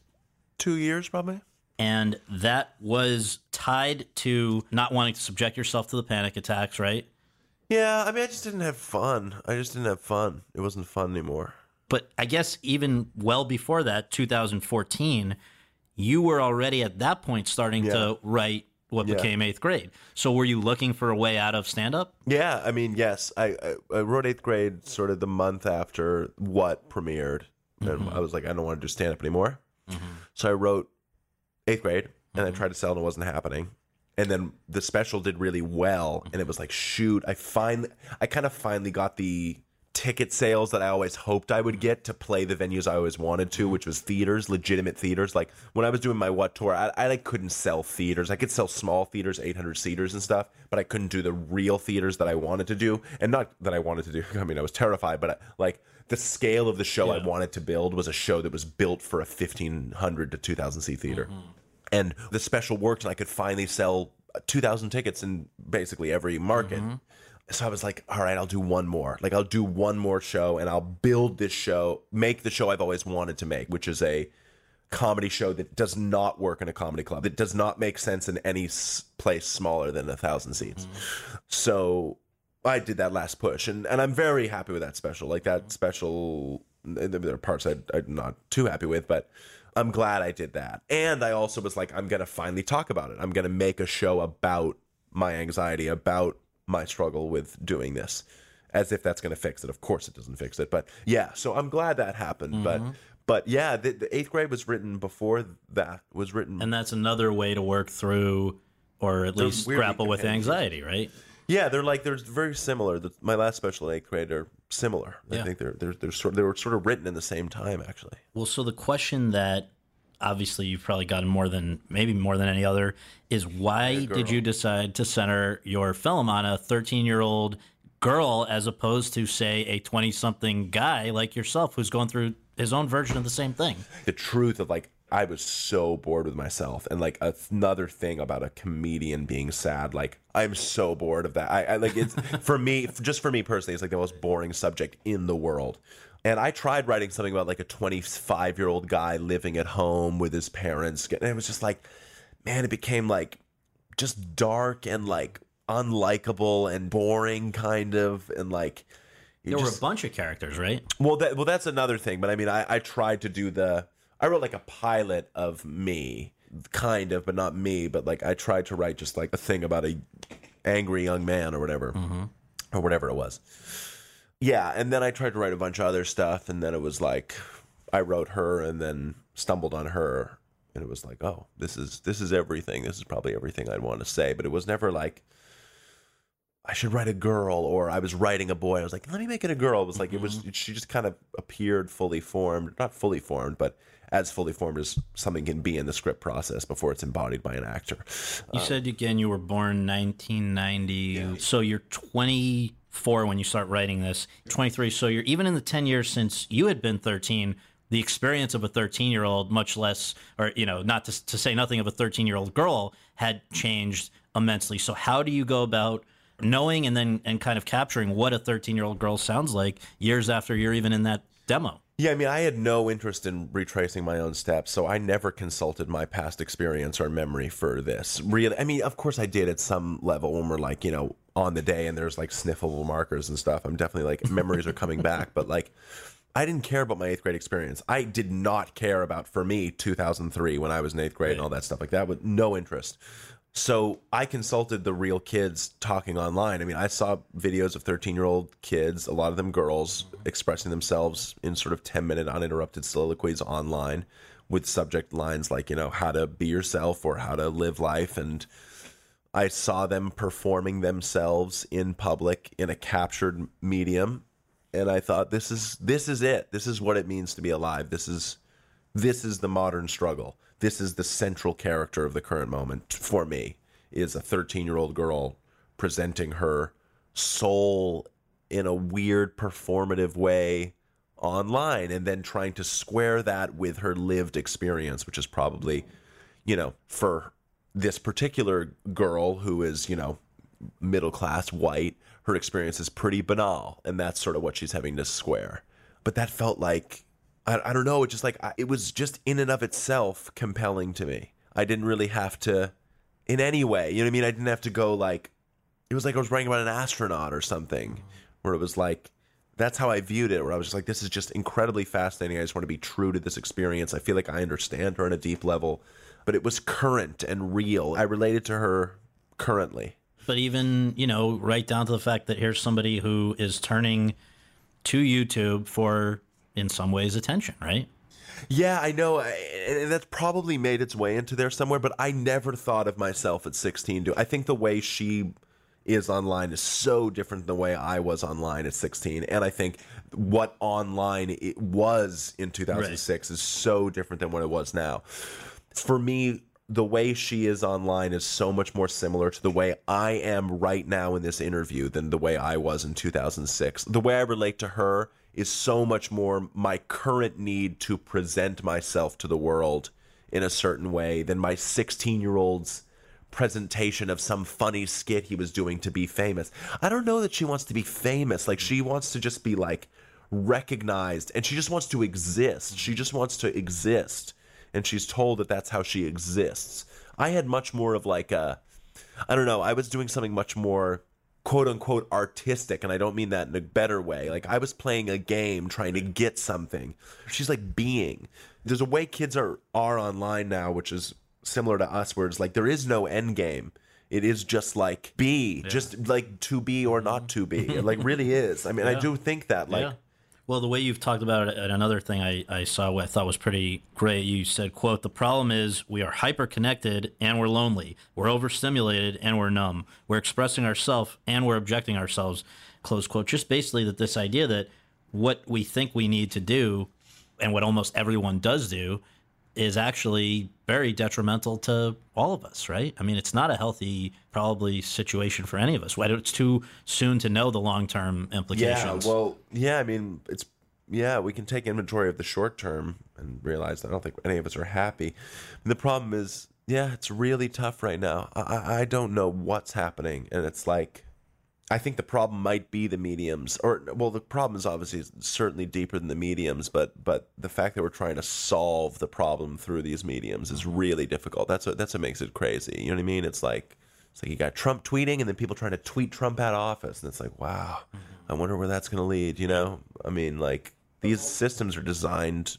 Speaker 8: Two years, probably.
Speaker 7: And that was tied to not wanting to subject yourself to the panic attacks, right?
Speaker 8: Yeah, I mean, I just didn't have fun. I just didn't have fun. It wasn't fun anymore.
Speaker 7: But I guess even well before that, two thousand fourteen, you were already at that point starting
Speaker 8: Yeah.
Speaker 7: to write what
Speaker 8: Yeah.
Speaker 7: became Eighth Grade. So were you looking for a way out of stand-up?
Speaker 8: Yeah, I mean, yes. I, I, I wrote eighth grade sort of the month after What premiered. And
Speaker 7: Mm-hmm.
Speaker 8: I was like, I don't want to do stand-up anymore. So I wrote eighth grade, and I tried to sell it, and it wasn't happening. And then the special did really well, and it was like, shoot, I finally, I kind of finally got the ticket sales that I always hoped I would get to play the venues I always wanted to, which was theaters, legitimate theaters. Like when I was doing my What tour, I, I like couldn't sell theaters. I could sell small theaters, eight hundred seaters and stuff, but I couldn't do the real theaters that I wanted to do. And not that I wanted to do. I mean, I was terrified, but I, like the scale of the show I wanted to build was a show that was built for a fifteen hundred to two thousand seat theater. Mm-hmm. And the special worked, and I could finally sell two thousand tickets in basically every market. Mm-hmm. So I was like, all right, I'll do one more. Like, I'll do one more show, and I'll build this show, make the show I've always wanted to make, which is a comedy show that does not work in a comedy club. It does not make sense in any s- place smaller than a thousand seats. Mm-hmm. So I did that last push, and, and I'm very happy with that special. Like, that special, there are parts I, I'm not too happy with, but I'm glad I did that. And I also was like, I'm going to finally talk about it. I'm going to make a show about my anxiety, about my struggle with doing this, as if that's going to fix it. Of course it doesn't fix it, but yeah, so I'm glad that happened. Mm-hmm. But but yeah, the, the eighth grade was written before that was written.
Speaker 7: And that's another way to work through, or at
Speaker 8: They're
Speaker 7: least
Speaker 8: weirdly
Speaker 7: grapple with
Speaker 8: companions.
Speaker 7: anxiety, right?
Speaker 8: Yeah, they're like, they're very similar. The, my last special in eighth grade are similar.
Speaker 7: Yeah.
Speaker 8: I think they're, they're, they're sort, they were sort of written in the same time, actually.
Speaker 7: Well, so the question that obviously you've probably gotten more than, maybe more than any other, is why did you decide to center your film on a thirteen-year-old girl as opposed to, say, a twenty-something guy like yourself who's going through his own version of the same thing?
Speaker 8: The truth of, like, I was so bored with myself, and like another thing about a comedian being sad, like I'm so bored of that. I, I like it's for me, just for me personally, it's like the most boring subject in the world. And I tried writing something about like a twenty-five year old guy living at home with his parents, and it was just like, man, it became like just dark and like unlikable and boring, kind of, and like
Speaker 7: there just, were a bunch of characters, right?
Speaker 8: Well, that well, that's another thing. But I mean, I, I tried to do the. I wrote like a pilot of me, kind of, but not me. But like I tried to write just like a thing about a angry young man or whatever, mm-hmm. or whatever it was. Yeah, and then I tried to write a bunch of other stuff, and then it was like I wrote her, and then stumbled on her, and it was like, oh, this is this is everything. This is probably everything I'd want to say, but it was never like I should write a girl, or I was writing a boy. I was like, let me make it a girl. It was like, mm-hmm. it was, she just kind of appeared fully formed, not fully formed, but as fully formed as something can be in the script process before it's embodied by an actor.
Speaker 7: You um, said, again, you were born nineteen ninety, yeah. So you're twenty-four when you start writing this, twenty-three. So you're even in the ten years since you had been thirteen, the experience of a thirteen-year-old, much less, or, you know, not to, to say nothing of a thirteen-year-old girl, had changed immensely. So how do you go about knowing and then and kind of capturing what a thirteen-year-old girl sounds like years after you're even in that demo?
Speaker 8: Yeah, I mean, I had no interest in retracing my own steps, so I never consulted my past experience or memory for this. Really, I mean, of course I did at some level when we're like, you know, on the day and there's like sniffable markers and stuff. I'm definitely like, memories are coming back, but like, I didn't care about my eighth grade experience. I did not care about, for me, two thousand three when I was in eighth grade, right, and all that stuff like that, with no interest. So I consulted the real kids talking online. I mean, I saw videos of thirteen-year-old kids, a lot of them girls, expressing themselves in sort of ten-minute uninterrupted soliloquies online with subject lines like, you know, how to be yourself or how to live life. And I saw them performing themselves in public in a captured medium. and I thought, this is this is it. This is what it means to be alive. This is this is the modern struggle. This is the central character of the current moment for me, is a thirteen-year-old girl presenting her soul in a weird performative way online, and then trying to square that with her lived experience, which is probably, you know, for this particular girl who is, you know, middle class, white, her experience is pretty banal, and that's sort of what she's having to square. But that felt like, I, I don't know, it just like, I, it was just in and of itself compelling to me. I didn't really have to, in any way, you know what I mean? I didn't have to go like, it was like I was writing about an astronaut or something, where it was like, that's how I viewed it, where I was just like, this is just incredibly fascinating. I just want to be true to this experience. I feel like I understand her on a deep level, but it was current and real. I related to her currently.
Speaker 7: But even, you know, right down to the fact that here's somebody who is turning to YouTube for, in some ways, attention, right?
Speaker 8: Yeah, I know, and that's probably made its way into there somewhere, but I never thought of myself at sixteen. I think the way she is online is so different than the way I was online at sixteen, and I think what online it was in two thousand six right. is so different than what it was now. For me, the way she is online is so much more similar to the way I am right now in this interview than the way I was in two thousand six. The way I relate to her is so much more my current need to present myself to the world in a certain way than my sixteen-year-old's presentation of some funny skit he was doing to be famous. I don't know that she wants to be famous. Like, she wants to just be, like, recognized, and she just wants to exist. She just wants to exist. And she's told that that's how she exists. I had much more of like a, I don't know, I was doing something much more quote unquote artistic, and I don't mean that in a better way. Like, I was playing a game trying to get something. She's like being. There's a way kids are, are online now, which is similar to us, where it's like there is no end game. It is just like be, yeah. just like to be or not to be. It like really is. I mean, yeah. I do think that like,
Speaker 7: yeah. Well, the way you've talked about it, and another thing I, I saw what I thought was pretty great, you said, quote, "The problem is we are hyper-connected and we're lonely. We're overstimulated and we're numb. We're expressing ourselves and we're objecting ourselves," close quote. Just basically that this idea that what we think we need to do and what almost everyone does do is actually very detrimental to all of us, right? I mean, it's not a healthy, probably, situation for any of us. It's too soon to know the long-term implications.
Speaker 8: Yeah, well, yeah, I mean, it's, yeah, we can take inventory of the short term and realize that I don't think any of us are happy. And the problem is, yeah, it's really tough right now. I, I don't know what's happening, and it's like, I think the problem might be the mediums, or well, the problem is obviously certainly deeper than the mediums, but but the fact that we're trying to solve the problem through these mediums is really difficult. That's what that's what makes it crazy. You know what I mean? It's like it's like you got Trump tweeting, and then people trying to tweet Trump out of office, and it's like, wow, I wonder where that's going to lead. You know, I mean, like these systems are designed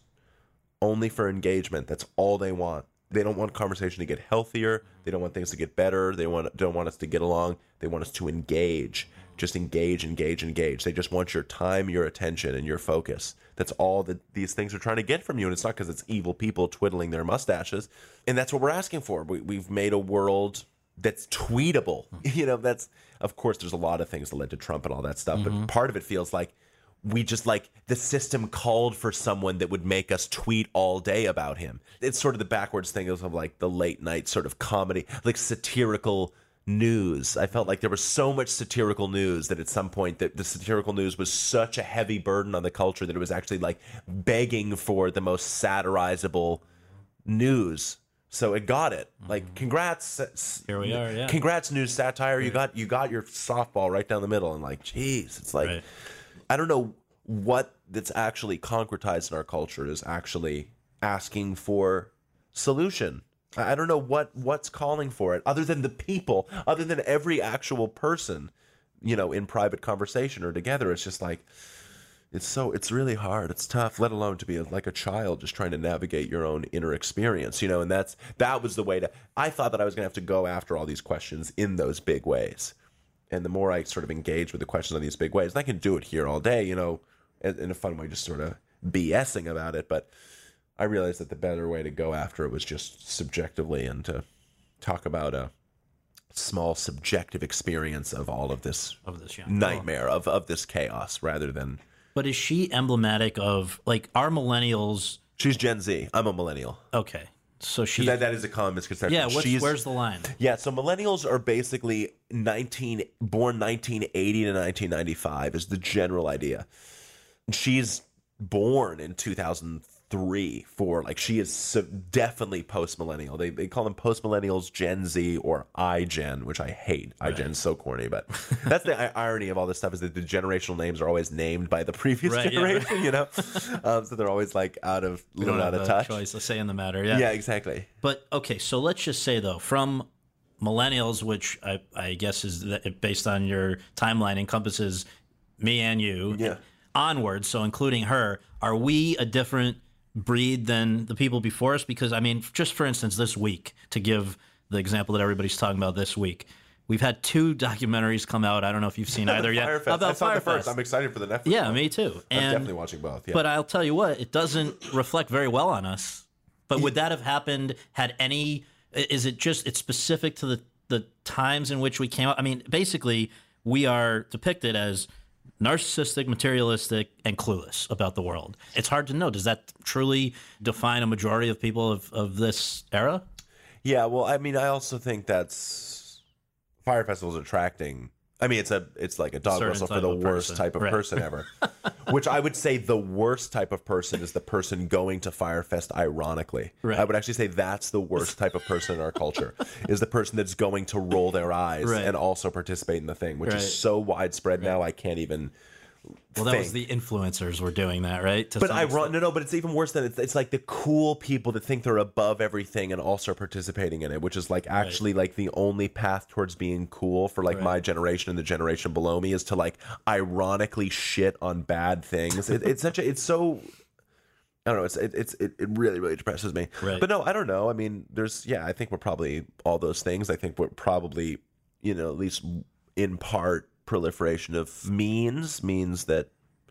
Speaker 8: only for engagement. That's all they want. They don't want conversation to get healthier. They don't want things to get better. They want don't want us to get along. They want us to engage. Just engage, engage, engage. They just want your time, your attention, and your focus. That's all that these things are trying to get from you. And it's not because it's evil people twiddling their mustaches. And that's what we're asking for. We, we've made a world that's tweetable. You know, that's, of course, there's a lot of things that led to Trump and all that stuff. Mm-hmm. But part of it feels like we just like the system called for someone that would make us tweet all day about him. It's sort of the backwards thing of like the late night sort of comedy, like satirical news. I felt like there was so much satirical news that at some point that the satirical news was such a heavy burden on the culture that it was actually like begging for the most satirizable news. So it got it. Like, congrats.
Speaker 7: Here we are, yeah.
Speaker 8: Congrats, news satire. You got you got your softball right down the middle. And like, geez, it's like, right. I don't know what that's actually concretized in our culture is actually asking for solution. I don't know what what's calling for it other than the people, other than every actual person, you know, in private conversation or together. It's just like, it's so, it's really hard. It's tough, let alone to be a, like a child just trying to navigate your own inner experience, you know, and that's, that was the way to, I thought that I was going to have to go after all these questions in those big ways. And the more I sort of engage with the questions on these big ways, and I can do it here all day, you know, in, in a fun way, just sort of BSing about it. But I realized that the better way to go after it was just subjectively and to talk about a small subjective experience of all of this,
Speaker 7: of this yeah.
Speaker 8: nightmare, of, of this chaos, rather than
Speaker 7: But is she emblematic of, like, are millennials...
Speaker 8: She's Gen Z. I'm a millennial.
Speaker 7: Okay. So she...
Speaker 8: That, that is a common misconception.
Speaker 7: Yeah, what's,
Speaker 8: She's,
Speaker 7: where's the line?
Speaker 8: Yeah, so millennials are basically nineteen born nineteen eighty to nineteen ninety-five is the general idea. She's born in two thousand three, four. Like, she is so definitely post-millennial. They they call them post-millennials, Gen Z, or iGen, which I hate. Right. iGen's so corny, but that's the I- irony of all this stuff is that the generational names are always named by the previous
Speaker 7: right,
Speaker 8: generation,
Speaker 7: yeah, right.
Speaker 8: you know? um, so they're always, like, out of,
Speaker 7: We don't
Speaker 8: out
Speaker 7: have
Speaker 8: of
Speaker 7: a
Speaker 8: touch.
Speaker 7: choice to say in the matter, yeah.
Speaker 8: Yeah, exactly.
Speaker 7: But, okay, so let's just say, though, from millennials, which I, I guess is that based on your timeline encompasses me and you,
Speaker 8: yeah.
Speaker 7: onwards, so including her, are we a different breed than the people before us? Because, I mean, just for instance, this week, to give the example that everybody's talking about this week, we've had two documentaries come out. I don't know if you've seen either yet.
Speaker 8: Firefest.
Speaker 7: About
Speaker 8: I saw
Speaker 7: Firefest.
Speaker 8: the first. I'm excited for the Netflix
Speaker 7: Yeah,
Speaker 8: one.
Speaker 7: me too.
Speaker 8: I'm
Speaker 7: And,
Speaker 8: definitely watching both. Yeah.
Speaker 7: But I'll tell you what, it doesn't reflect very well on us. But would that have happened had any... Is it just... It's specific to the, the times in which we came out? I mean, basically, we are depicted as narcissistic, materialistic, and clueless about the world. It's hard to know. Does that truly define a majority of people of, of this era?
Speaker 8: Yeah, well, I mean, I also think that's Fire Festival's attracting. I mean, it's a it's like a dog
Speaker 7: Certain
Speaker 8: whistle for
Speaker 7: type
Speaker 8: the
Speaker 7: of
Speaker 8: worst
Speaker 7: person.
Speaker 8: type of
Speaker 7: Right.
Speaker 8: person ever. Which I would say the worst type of person is the person going to Firefest ironically.
Speaker 7: Right.
Speaker 8: I would actually say that's the worst type of person in our culture, is the person that's going to roll their eyes
Speaker 7: Right.
Speaker 8: and also participate in the thing, which
Speaker 7: Right.
Speaker 8: is so widespread now I can't even
Speaker 7: Well, that
Speaker 8: think.
Speaker 7: was the influencers were doing that, right? To
Speaker 8: But
Speaker 7: some
Speaker 8: I
Speaker 7: extent.
Speaker 8: no, no. But it's even worse than it's, it's like the cool people that think they're above everything and also participating in it, which is like actually like the only path towards being cool for like
Speaker 7: Right.
Speaker 8: my generation and the generation below me is to like ironically shit on bad things. It, it's such a, it's so. I don't know. It's it, it's it, it really really depresses me.
Speaker 7: Right.
Speaker 8: But no, I don't know. I mean, there's yeah. I think we're probably all those things. I think we're probably you know at least in part proliferation of means means that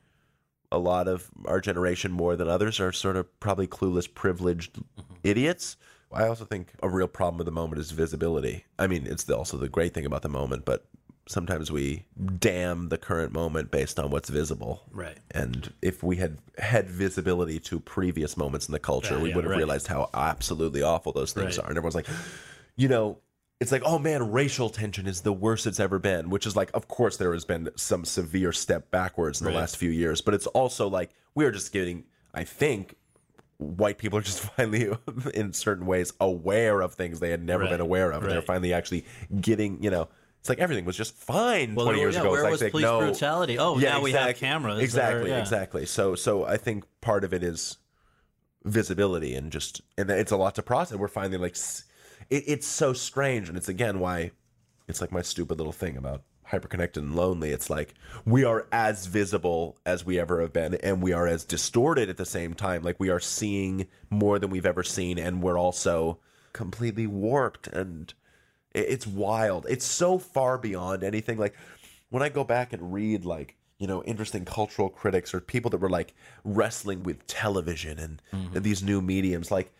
Speaker 8: a lot of our generation more than others are sort of probably clueless, privileged mm-hmm. idiots. I also think a real problem with the moment is visibility. I mean, it's the, also the great thing about the moment, but sometimes we damn the current moment based on what's visible.
Speaker 7: Right.
Speaker 8: And if we had had visibility to previous moments in the culture,
Speaker 7: Yeah,
Speaker 8: we
Speaker 7: yeah,
Speaker 8: would have
Speaker 7: right.
Speaker 8: realized how absolutely awful those things
Speaker 7: Right.
Speaker 8: are. And everyone's like, you know, it's like, oh man, racial tension is the worst it's ever been, which is like, of course, there has been some severe step backwards in the
Speaker 7: Right.
Speaker 8: last few years, but it's also like, we're just getting, I think, white people are just finally, in certain ways, aware of things they had never
Speaker 7: Right.
Speaker 8: been aware of. And they're
Speaker 7: Right.
Speaker 8: finally actually getting, you know, it's like everything was just fine
Speaker 7: Well,
Speaker 8: twenty
Speaker 7: there-
Speaker 8: years
Speaker 7: yeah,
Speaker 8: ago.
Speaker 7: where
Speaker 8: It's like,
Speaker 7: was
Speaker 8: like,
Speaker 7: police
Speaker 8: no,
Speaker 7: brutality? Oh, now we have cameras.
Speaker 8: Exactly,
Speaker 7: Or- yeah.
Speaker 8: exactly. So, so I think part of it is visibility and just, and it's a lot to process. We're finally like, s- it, it's so strange, and it's again why it's like my stupid little thing about hyperconnected and lonely. It's like we are as visible as we ever have been, and we are as distorted at the same time. Like we are seeing more than we've ever seen, and we're also completely warped, and it, it's wild. It's so far beyond anything. Like when I go back and read like, you know, interesting cultural critics or people that were like wrestling with television and,
Speaker 7: Mm-hmm.
Speaker 8: and these new mediums, like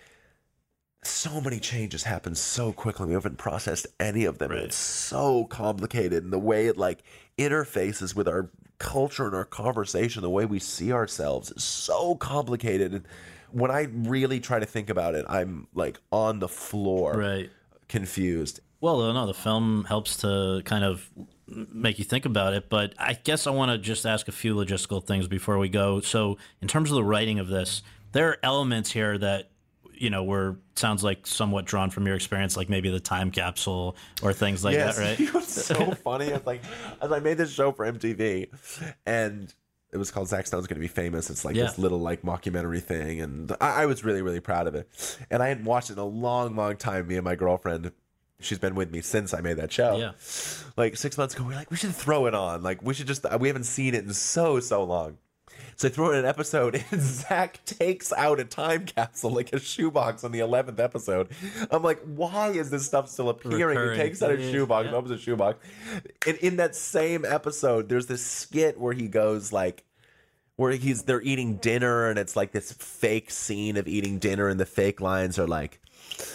Speaker 8: so many changes happen so quickly. We haven't processed any of them.
Speaker 7: Right.
Speaker 8: And it's so complicated. And the way it like interfaces with our culture and our conversation, the way we see ourselves is so complicated. And when I really try to think about it, I'm like on the floor,
Speaker 7: Right.
Speaker 8: confused.
Speaker 7: Well, no, the film helps to kind of make you think about it, but I guess I want to just ask a few logistical things before we go. So in terms of the writing of this, there are elements here that, you know, were, sounds like somewhat drawn from your experience, like maybe the time capsule or things like
Speaker 8: Yes,
Speaker 7: that, right?
Speaker 8: it was so funny. It's like, as I made this show for M T V, and it was called Zack Snow is Going to Be Famous. It's like
Speaker 7: Yeah.
Speaker 8: this little like mockumentary thing, and I, I was really, really proud of it. And I hadn't watched it in a long, long time. Me and my girlfriend, she's been with me since I made that show.
Speaker 7: Yeah.
Speaker 8: Like six months ago, we we're like, we should throw it on. Like we should just, we haven't seen it in so, so long. So I throw in an episode, and Zach takes out a time capsule, like a shoebox on the eleventh episode. I'm like, why is this stuff still appearing?
Speaker 7: Recurring.
Speaker 8: He takes out a
Speaker 7: Yeah,
Speaker 8: shoebox,
Speaker 7: yeah.
Speaker 8: opens a shoebox. And in that same episode, there's this skit where he goes like, where he's they're eating dinner, and it's like this fake scene of eating dinner, and the fake lines are like,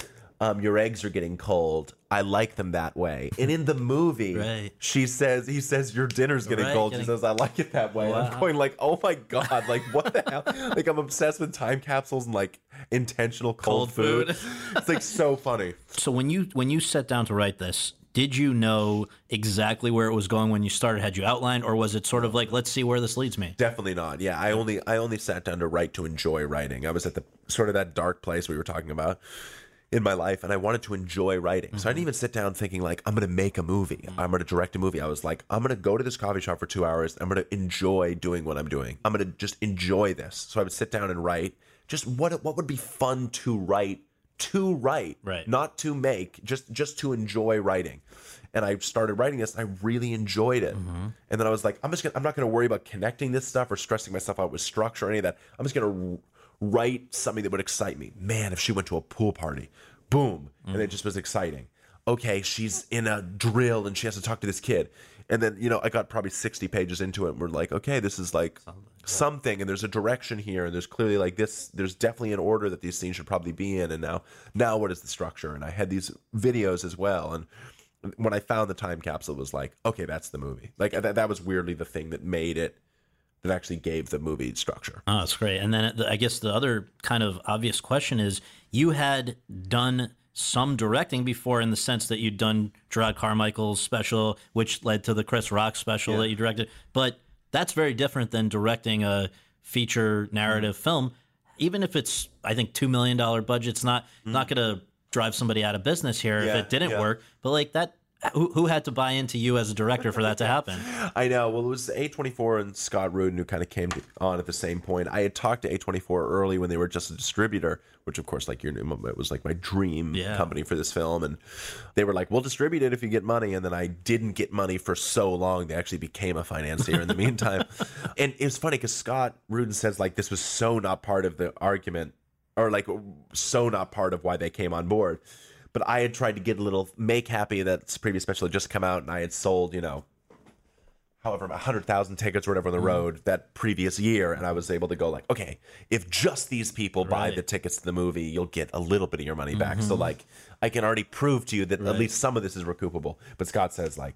Speaker 8: um, your eggs are getting cold. I like them that way. And in the movie,
Speaker 7: right.
Speaker 8: she says, he says, your dinner's getting
Speaker 7: Right,
Speaker 8: cold.
Speaker 7: getting-
Speaker 8: She says, I like it that way.
Speaker 7: Wow.
Speaker 8: And I'm going like, oh my God, like what the hell? Like I'm obsessed with time capsules and like intentional cold,
Speaker 7: Cold
Speaker 8: food.
Speaker 7: food.
Speaker 8: It's like so funny.
Speaker 7: So when you when you sat down to write this, did you know exactly where it was going when you started? Had you outlined, or was it sort of like, let's see where this leads me?
Speaker 8: Definitely not. Yeah, I only I only sat down to write to enjoy writing. I was at the sort of that dark place we were talking about in my life, and I wanted to enjoy writing. Mm-hmm. So I didn't even sit down thinking like, I'm going to make a movie. Mm-hmm. I'm going to direct a movie. I was like, I'm going to go to this coffee shop for two hours. I'm going to enjoy doing what I'm doing. I'm going to just enjoy this. So I would sit down and write just what what would be fun to write, to write,
Speaker 7: right.
Speaker 8: not to make, just just to enjoy writing. And I started writing this, and I really enjoyed it. Mm-hmm. And then I was like, I'm just gonna, I'm not going to worry about connecting this stuff or stressing myself out with structure or any of that. I'm just going to write something that would excite me. Man, if she went to a pool party, boom, mm-hmm. and it just was exciting. Okay, she's in a drill and she has to talk to this kid. And then, you know, I got probably sixty pages into it, and we're like, okay, this is like something, yeah. something, and there's a direction here, and there's clearly like this, there's definitely an order that these scenes should probably be in. And now, now what is the structure? And I had these videos as well. And when I found the time capsule, it was like, okay, that's the movie. Like that, that was weirdly the thing that made it, that actually gave the movie structure.
Speaker 7: Oh, that's great. And then I guess the other kind of obvious question is, you had done some directing before, in the sense that you'd done Gerard Carmichael's special, which led to the Chris Rock special yeah. that you directed. But that's very different than directing a feature narrative mm-hmm. film. Even if it's, I think, two million dollars budget, it's not, mm-hmm. not going to drive somebody out of business here
Speaker 8: yeah,
Speaker 7: if it didn't
Speaker 8: yeah.
Speaker 7: work. But like that, who, who had to buy into you as a director for that to happen?
Speaker 8: I know. Well, it was A twenty-four and Scott Rudin who kind of came on at the same point. I had talked to A twenty-four early when they were just a distributor, which of course, like your it was like my dream
Speaker 7: yeah.
Speaker 8: company for this film. And they were like, we'll distribute it if you get money. And then I didn't get money for so long. They actually became a financier in the meantime. And it was funny because Scott Rudin says like this was so not part of the argument, or like so not part of why they came on board. But I had tried to get a little make happy that previous special had just come out, and I had sold, you know, however, one hundred thousand tickets or whatever on the road that previous year. And I was able to go like, okay, if just these people buy
Speaker 7: right.
Speaker 8: the tickets to the movie, you'll get a little bit of your money back. Mm-hmm. So like, I can already prove to you that right. at least some of this is recoupable. But Scott says like,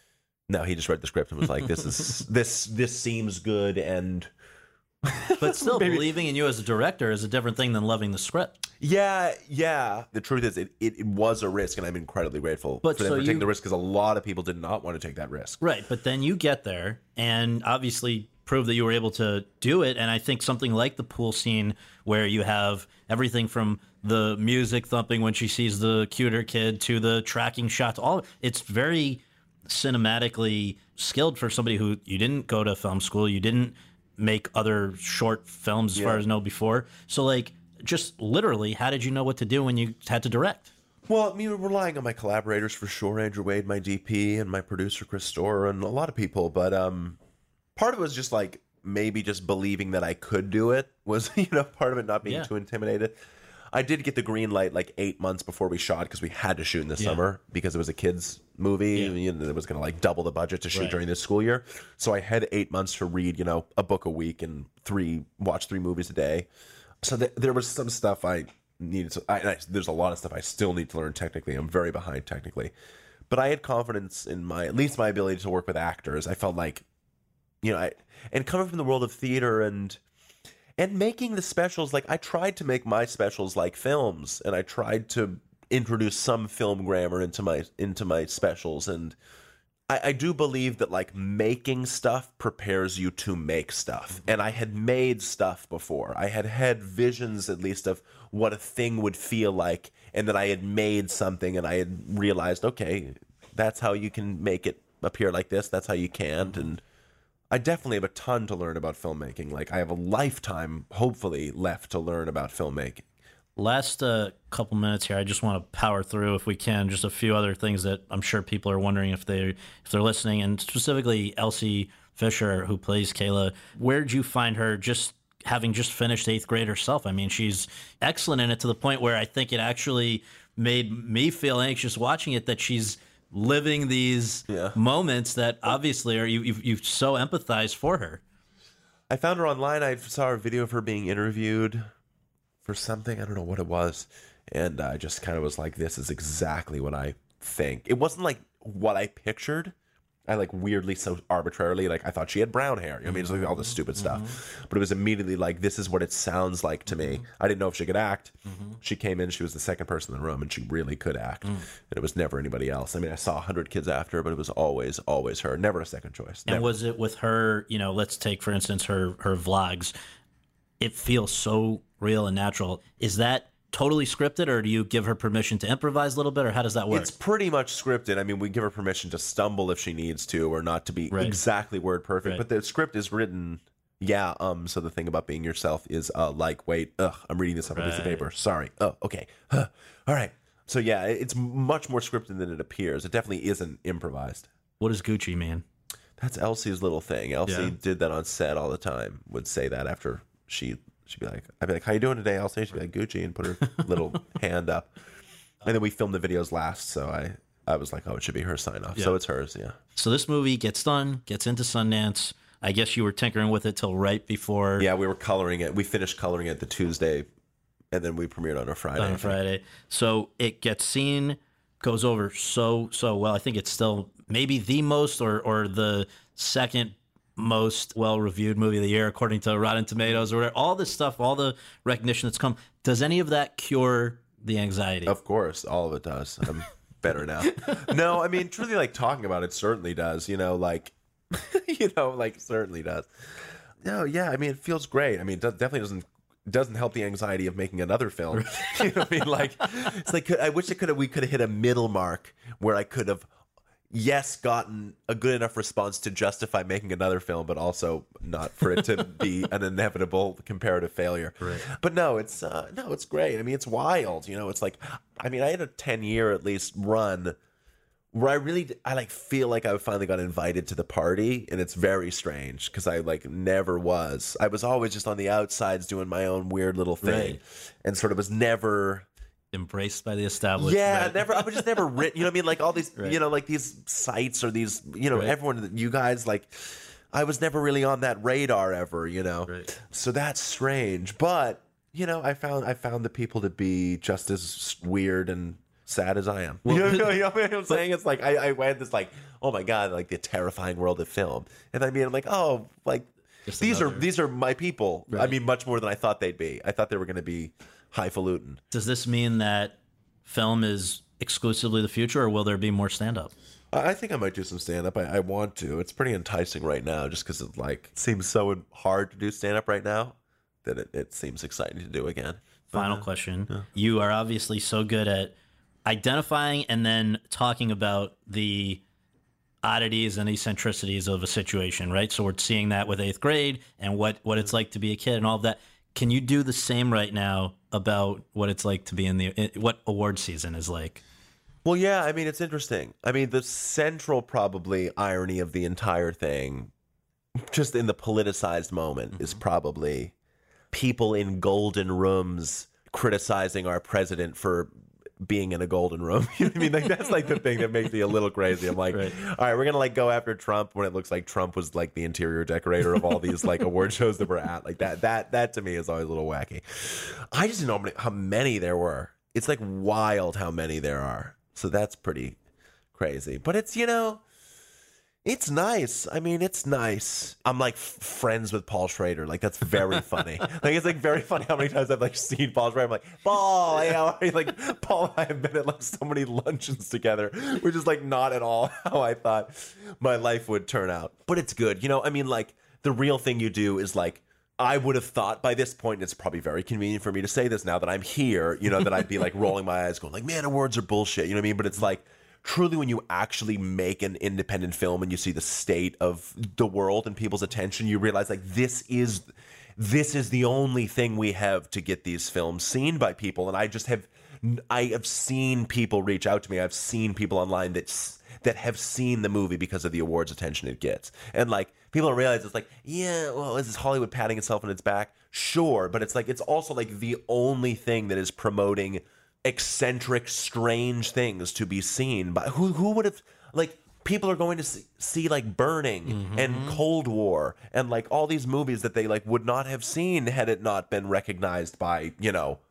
Speaker 8: no, he just read the script and was like, this is, this, this seems good. And
Speaker 7: but still believing in you as a director is a different thing than loving the script.
Speaker 8: Yeah, yeah. The truth is, it, it, it was a risk, and I'm incredibly grateful
Speaker 7: but
Speaker 8: for them
Speaker 7: so
Speaker 8: for
Speaker 7: you,
Speaker 8: taking the risk, because a lot of people did not want to take that risk.
Speaker 7: Right, but then you get there, and obviously prove that you were able to do it. And I think something like the pool scene, where you have everything from the music thumping when she sees the cuter kid to the tracking shots, all it's very cinematically skilled for somebody who, you didn't go to film school, you didn't make other short films as yeah. far as I know before. So like, just literally, how did you know what to do when you had to direct?
Speaker 8: Well, I mean, relying on my collaborators for sure, Andrew Wade, my D P, and my producer Chris Storer, and a lot of people. But um, part of it was just like maybe just believing that I could do it was, you know, part of it not being yeah. too intimidated. I did get the green light like eight months before we shot, because we had to shoot in the yeah. summer because it was a kids movie. Yeah. You know, it was going to like double the budget to shoot right. during this school year. So I had eight months to read, you know, a book a week and three watch three movies a day. So th- there was some stuff I needed to. I, I, there's a lot of stuff I still need to learn technically. I'm very behind technically, but I had confidence in my at least my ability to work with actors. I felt like, you know, I and coming from the world of theater and. And making the specials, like I tried to make my specials like films, and I tried to introduce some film grammar into my into my specials. And I, I do believe that like making stuff prepares you to make stuff. And I had made stuff before. I had had visions at least of what a thing would feel like, and that I had made something, and I had realized, okay, that's how you can make it appear like this. That's how you can't. And I definitely have a ton to learn about filmmaking. Like, I have a lifetime, hopefully, left to learn about filmmaking.
Speaker 7: Last uh, couple minutes here, I just want to power through, if we can, just a few other things that I'm sure people are wondering if they if they're listening, and specifically Elsie Fisher, who plays Kayla. Where'd you find her? Just having just finished eighth grade herself. I mean, she's excellent in it, to the point where I think it actually made me feel anxious watching it, that she's living these yeah. moments that obviously are you you've, you've so empathized for her.
Speaker 8: I found her online. I saw a video of her being interviewed for something. I don't know what it was. And I just kind of was like, this is exactly what I think. It wasn't like what I pictured. I like weirdly, so arbitrarily, like I thought she had brown hair. You know what I mean? It's like all this stupid stuff. Mm-hmm. But it was immediately like, this is what it sounds like to me. I didn't know if she could act. Mm-hmm. She came in, she was the second person in the room, and she really could act. Mm. And it was never anybody else. I mean, I saw a hundred kids after her, but it was always, always her. Never a second choice. Never.
Speaker 7: And was it with her, you know, let's take, for instance, her, her vlogs. It feels so real and natural. Is that totally scripted, or do you give her permission to improvise a little bit, or how does that work?
Speaker 8: It's pretty much scripted. I mean, we give her permission to stumble if she needs to, or not to be
Speaker 7: right.
Speaker 8: exactly word perfect.
Speaker 7: Right.
Speaker 8: But the script is written, yeah. Um. So the thing about being yourself is, uh, like, wait, ugh, I'm reading this on right. a piece of paper. Sorry. Oh, okay. Huh. All right. So yeah, it's much more scripted than it appears. It definitely isn't improvised.
Speaker 7: What does Gucci mean?
Speaker 8: That's Elsie's little thing. Elsie
Speaker 7: yeah.
Speaker 8: did that on set all the time. Would say that after she. She'd be like, I'd be like, how you doing today, Elsie? She'd be like, Gucci, and put her little hand up. And then we filmed the videos last, so I, I was like, oh, it should be her sign off. Yeah. So it's hers, yeah.
Speaker 7: So this movie gets done, gets into Sundance. I guess you were tinkering with it till right before.
Speaker 8: Yeah, we were coloring it. We finished coloring it the Tuesday, and then we premiered on a Friday.
Speaker 7: On a Friday. So it gets seen, goes over so, so well. I think it's still maybe the most or or the second most well-reviewed movie of the year, according to Rotten Tomatoes, or whatever. All this stuff, all the recognition that's come. Does any of that cure the anxiety?
Speaker 8: Of course, all of it does. I'm better now. No, I mean, truly, like, talking about it certainly does. You know, like, you know, like, certainly does. No, yeah, I mean, it feels great. I mean, it definitely doesn't doesn't help the anxiety of making another film. You know what I mean? Like, it's like, I wish it could have, we could have hit a middle mark where I could have, yes, gotten a good enough response to justify making another film, but also not for it to be an inevitable comparative failure.
Speaker 7: Right.
Speaker 8: But no, it's uh, no, it's great. I mean, it's wild. You know, it's like, I mean, I had a ten year at least run where I really, I like feel like I finally got invited to the party, and it's very strange because I like never was. I was always just on the outsides doing my own weird little thing,
Speaker 7: right.
Speaker 8: and sort of was never
Speaker 7: embraced by the establishment.
Speaker 8: Yeah, never. I was just never written. You know what I mean? Like all these,
Speaker 7: right.
Speaker 8: you know, like these sites or these, you know,
Speaker 7: right.
Speaker 8: everyone, you guys, like, I was never really on that radar ever. You know,
Speaker 7: right.
Speaker 8: So that's strange. But you know, I found I found the people to be just as weird and sad as I am. Well, you, know, you know what I'm saying? It's like I, I went this like, oh my god, like the terrifying world of film, and I mean, I'm like, oh, like just these another... are these are my people. Right. I mean, much more than I thought they'd be. I thought they were going to be highfalutin.
Speaker 7: Does this mean that film is exclusively the future, or will there be more stand-up?
Speaker 8: I think I might do some stand-up. I, I want to. It's pretty enticing right now, just because it like it seems so hard to do stand-up right now that it, it seems exciting to do again.
Speaker 7: Final
Speaker 8: uh,
Speaker 7: question:
Speaker 8: yeah.
Speaker 7: You are obviously so good at identifying and then talking about the oddities and eccentricities of a situation, right? So we're seeing that with eighth grade and what what it's like to be a kid and all of that. Can you do the same right now about what it's like to be in the what award season is like?
Speaker 8: Well, yeah, I mean, it's interesting. I mean, the central probably irony of the entire thing, just in the politicized moment, mm-hmm. is probably people in golden rooms criticizing our president for being in a golden room. You know what I mean? Like that's like the thing that makes me a little crazy. I'm like, right. all right, we're gonna like go after Trump when it looks like Trump was like the interior decorator of all these like award shows that we're at. Like that, that, that to me is always a little wacky. I just didn't know how many there were. It's like wild how many there are. So that's pretty crazy. But it's, you know, it's nice. I mean, it's nice. I'm like f- friends with Paul Schrader. Like that's very funny. Like it's like very funny how many times I've like seen Paul Schrader. I'm like, Paul, hey, how are you? Like Paul and I have been at like so many luncheons together, which is like not at all how I thought my life would turn out. But it's good. You know, I mean, like the real thing you do is like, I would have thought by this point, and it's probably very convenient for me to say this now that I'm here, you know, that I'd be like rolling my eyes going like, man, awards are bullshit. You know what I mean? But it's like, truly, when you actually make an independent film and you see the state of the world and people's attention, you realize like this is this is the only thing we have to get these films seen by people. And I just have I have seen people reach out to me. I've seen people online that that have seen the movie because of the awards attention it gets. And like people don't realize it's like, yeah, well, is this Hollywood patting itself on its back? Sure, but it's like it's also like the only thing that is promoting eccentric, strange things to be seen by who who would have like people are going to see, see like Burning mm-hmm. and Cold War and like all these movies that they like would not have seen had it not been recognized by, you know,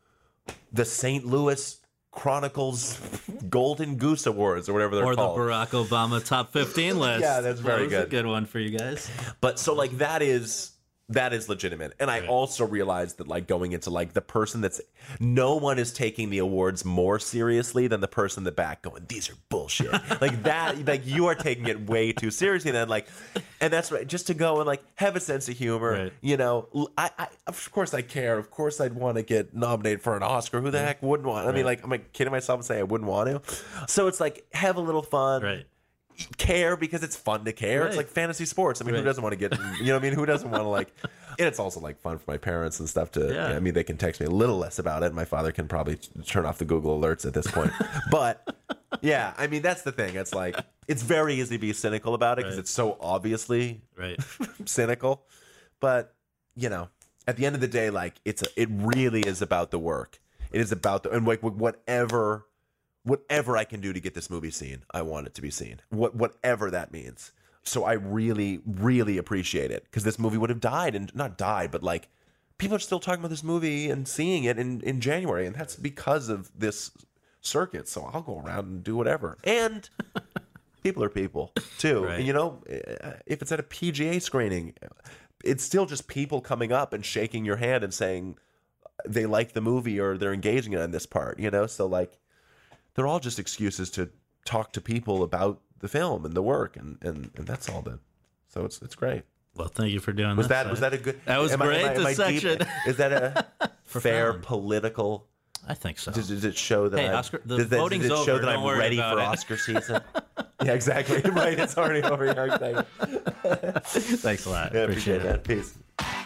Speaker 8: the Saint Louis Chronicles Golden Goose Awards or whatever they're
Speaker 7: or
Speaker 8: called.
Speaker 7: Or the Barack Obama top fifteen list.
Speaker 8: Yeah, that's very
Speaker 7: that was
Speaker 8: good.
Speaker 7: a good one for you guys.
Speaker 8: But so like that is that is legitimate. And I also realized that like going into like the person that's no one is taking the awards more seriously than the person in the back going, these are bullshit. Like that, like you are taking it way too seriously. And then like, and that's right. Just to go and like have a sense of humor,
Speaker 7: Right.
Speaker 8: you know, I, I, of course I care. Of course I'd want to get nominated for an Oscar. Who the heck wouldn't want? I mean, like, am I kidding myself and say I wouldn't want to? So it's like, have a little fun.
Speaker 7: Right.
Speaker 8: Care because it's fun to care.
Speaker 7: Right.
Speaker 8: It's like fantasy sports. I mean,
Speaker 7: Right.
Speaker 8: who doesn't want to get, you know what I mean? Who doesn't want to like, and it's also like fun for my parents and stuff to,
Speaker 7: Yeah.
Speaker 8: I mean, they can text me a little less about it. My father can probably turn off the Google alerts at this point. But yeah, I mean, that's the thing. It's like, it's very easy to be cynical about it because
Speaker 7: Right.
Speaker 8: it's so obviously
Speaker 7: Right.
Speaker 8: cynical. But, you know, at the end of the day, like it's, a, it really is about the work. It is about the, and like whatever, whatever I can do to get this movie seen, I want it to be seen. What whatever that means. So I really, really appreciate it because this movie would have died and not died, but like people are still talking about this movie and seeing it in, in January, and that's because of this circuit. So I'll go around and do whatever. And people are people too.
Speaker 7: Right.
Speaker 8: And, you know, if it's at a P G A screening, it's still just people coming up and shaking your hand and saying they like the movie or they're engaging in this part. You know, so like. They're all just excuses to talk to people about the film and the work, and, and, and that's all that. So it's it's great.
Speaker 7: Well, thank you for doing
Speaker 8: Was
Speaker 7: that.
Speaker 8: that was that a good?
Speaker 7: That was
Speaker 8: am I-
Speaker 7: great.
Speaker 8: am I- am
Speaker 7: this
Speaker 8: I deep?
Speaker 7: section.
Speaker 8: Is that a fair
Speaker 7: Profound.
Speaker 8: political?
Speaker 7: I think so.
Speaker 8: Does, does it show that?
Speaker 7: Hey,
Speaker 8: I'm,
Speaker 7: Oscar- the
Speaker 8: does, that-
Speaker 7: voting's
Speaker 8: does it show
Speaker 7: over.
Speaker 8: that
Speaker 7: Don't
Speaker 8: I'm
Speaker 7: worry
Speaker 8: ready
Speaker 7: about
Speaker 8: for
Speaker 7: it.
Speaker 8: Oscar season? Yeah, exactly. Right, it's already over. Yeah, exactly.
Speaker 7: Thanks a lot.
Speaker 8: Yeah,
Speaker 7: appreciate,
Speaker 8: appreciate that. Peace.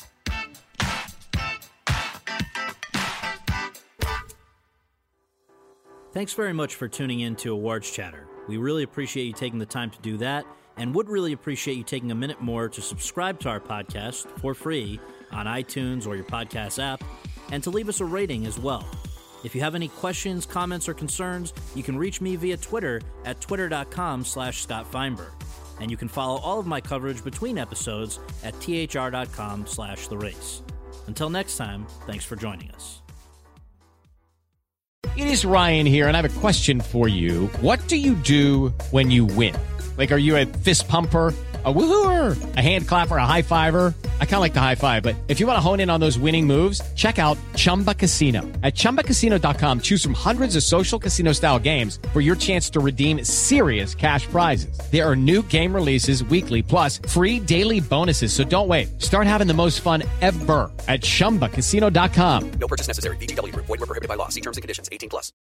Speaker 7: Thanks very much for tuning in to Awards Chatter. We really appreciate you taking the time to do that and would really appreciate you taking a minute more to subscribe to our podcast for free on iTunes or your podcast app and to leave us a rating as well. If you have any questions, comments, or concerns, you can reach me via Twitter at twitter.com slash Scott Feinberg. And you can follow all of my coverage between episodes at thr.com slash the race. Until next time, thanks for joining us.
Speaker 5: It is Ryan here, and I have a question for you. What do you do when you win? Like, are you a fist pumper, a woohooer, a hand clapper, a high fiver? I kind of like the high five, but if you want to hone in on those winning moves, check out Chumba Casino. At chumba casino dot com, choose from hundreds of social casino-style games for your chance to redeem serious cash prizes. There are new game releases weekly, plus free daily bonuses. So don't wait. Start having the most fun ever at chumba casino dot com.
Speaker 6: No purchase necessary. V G W. Void where prohibited by law. See terms and conditions. eighteen plus.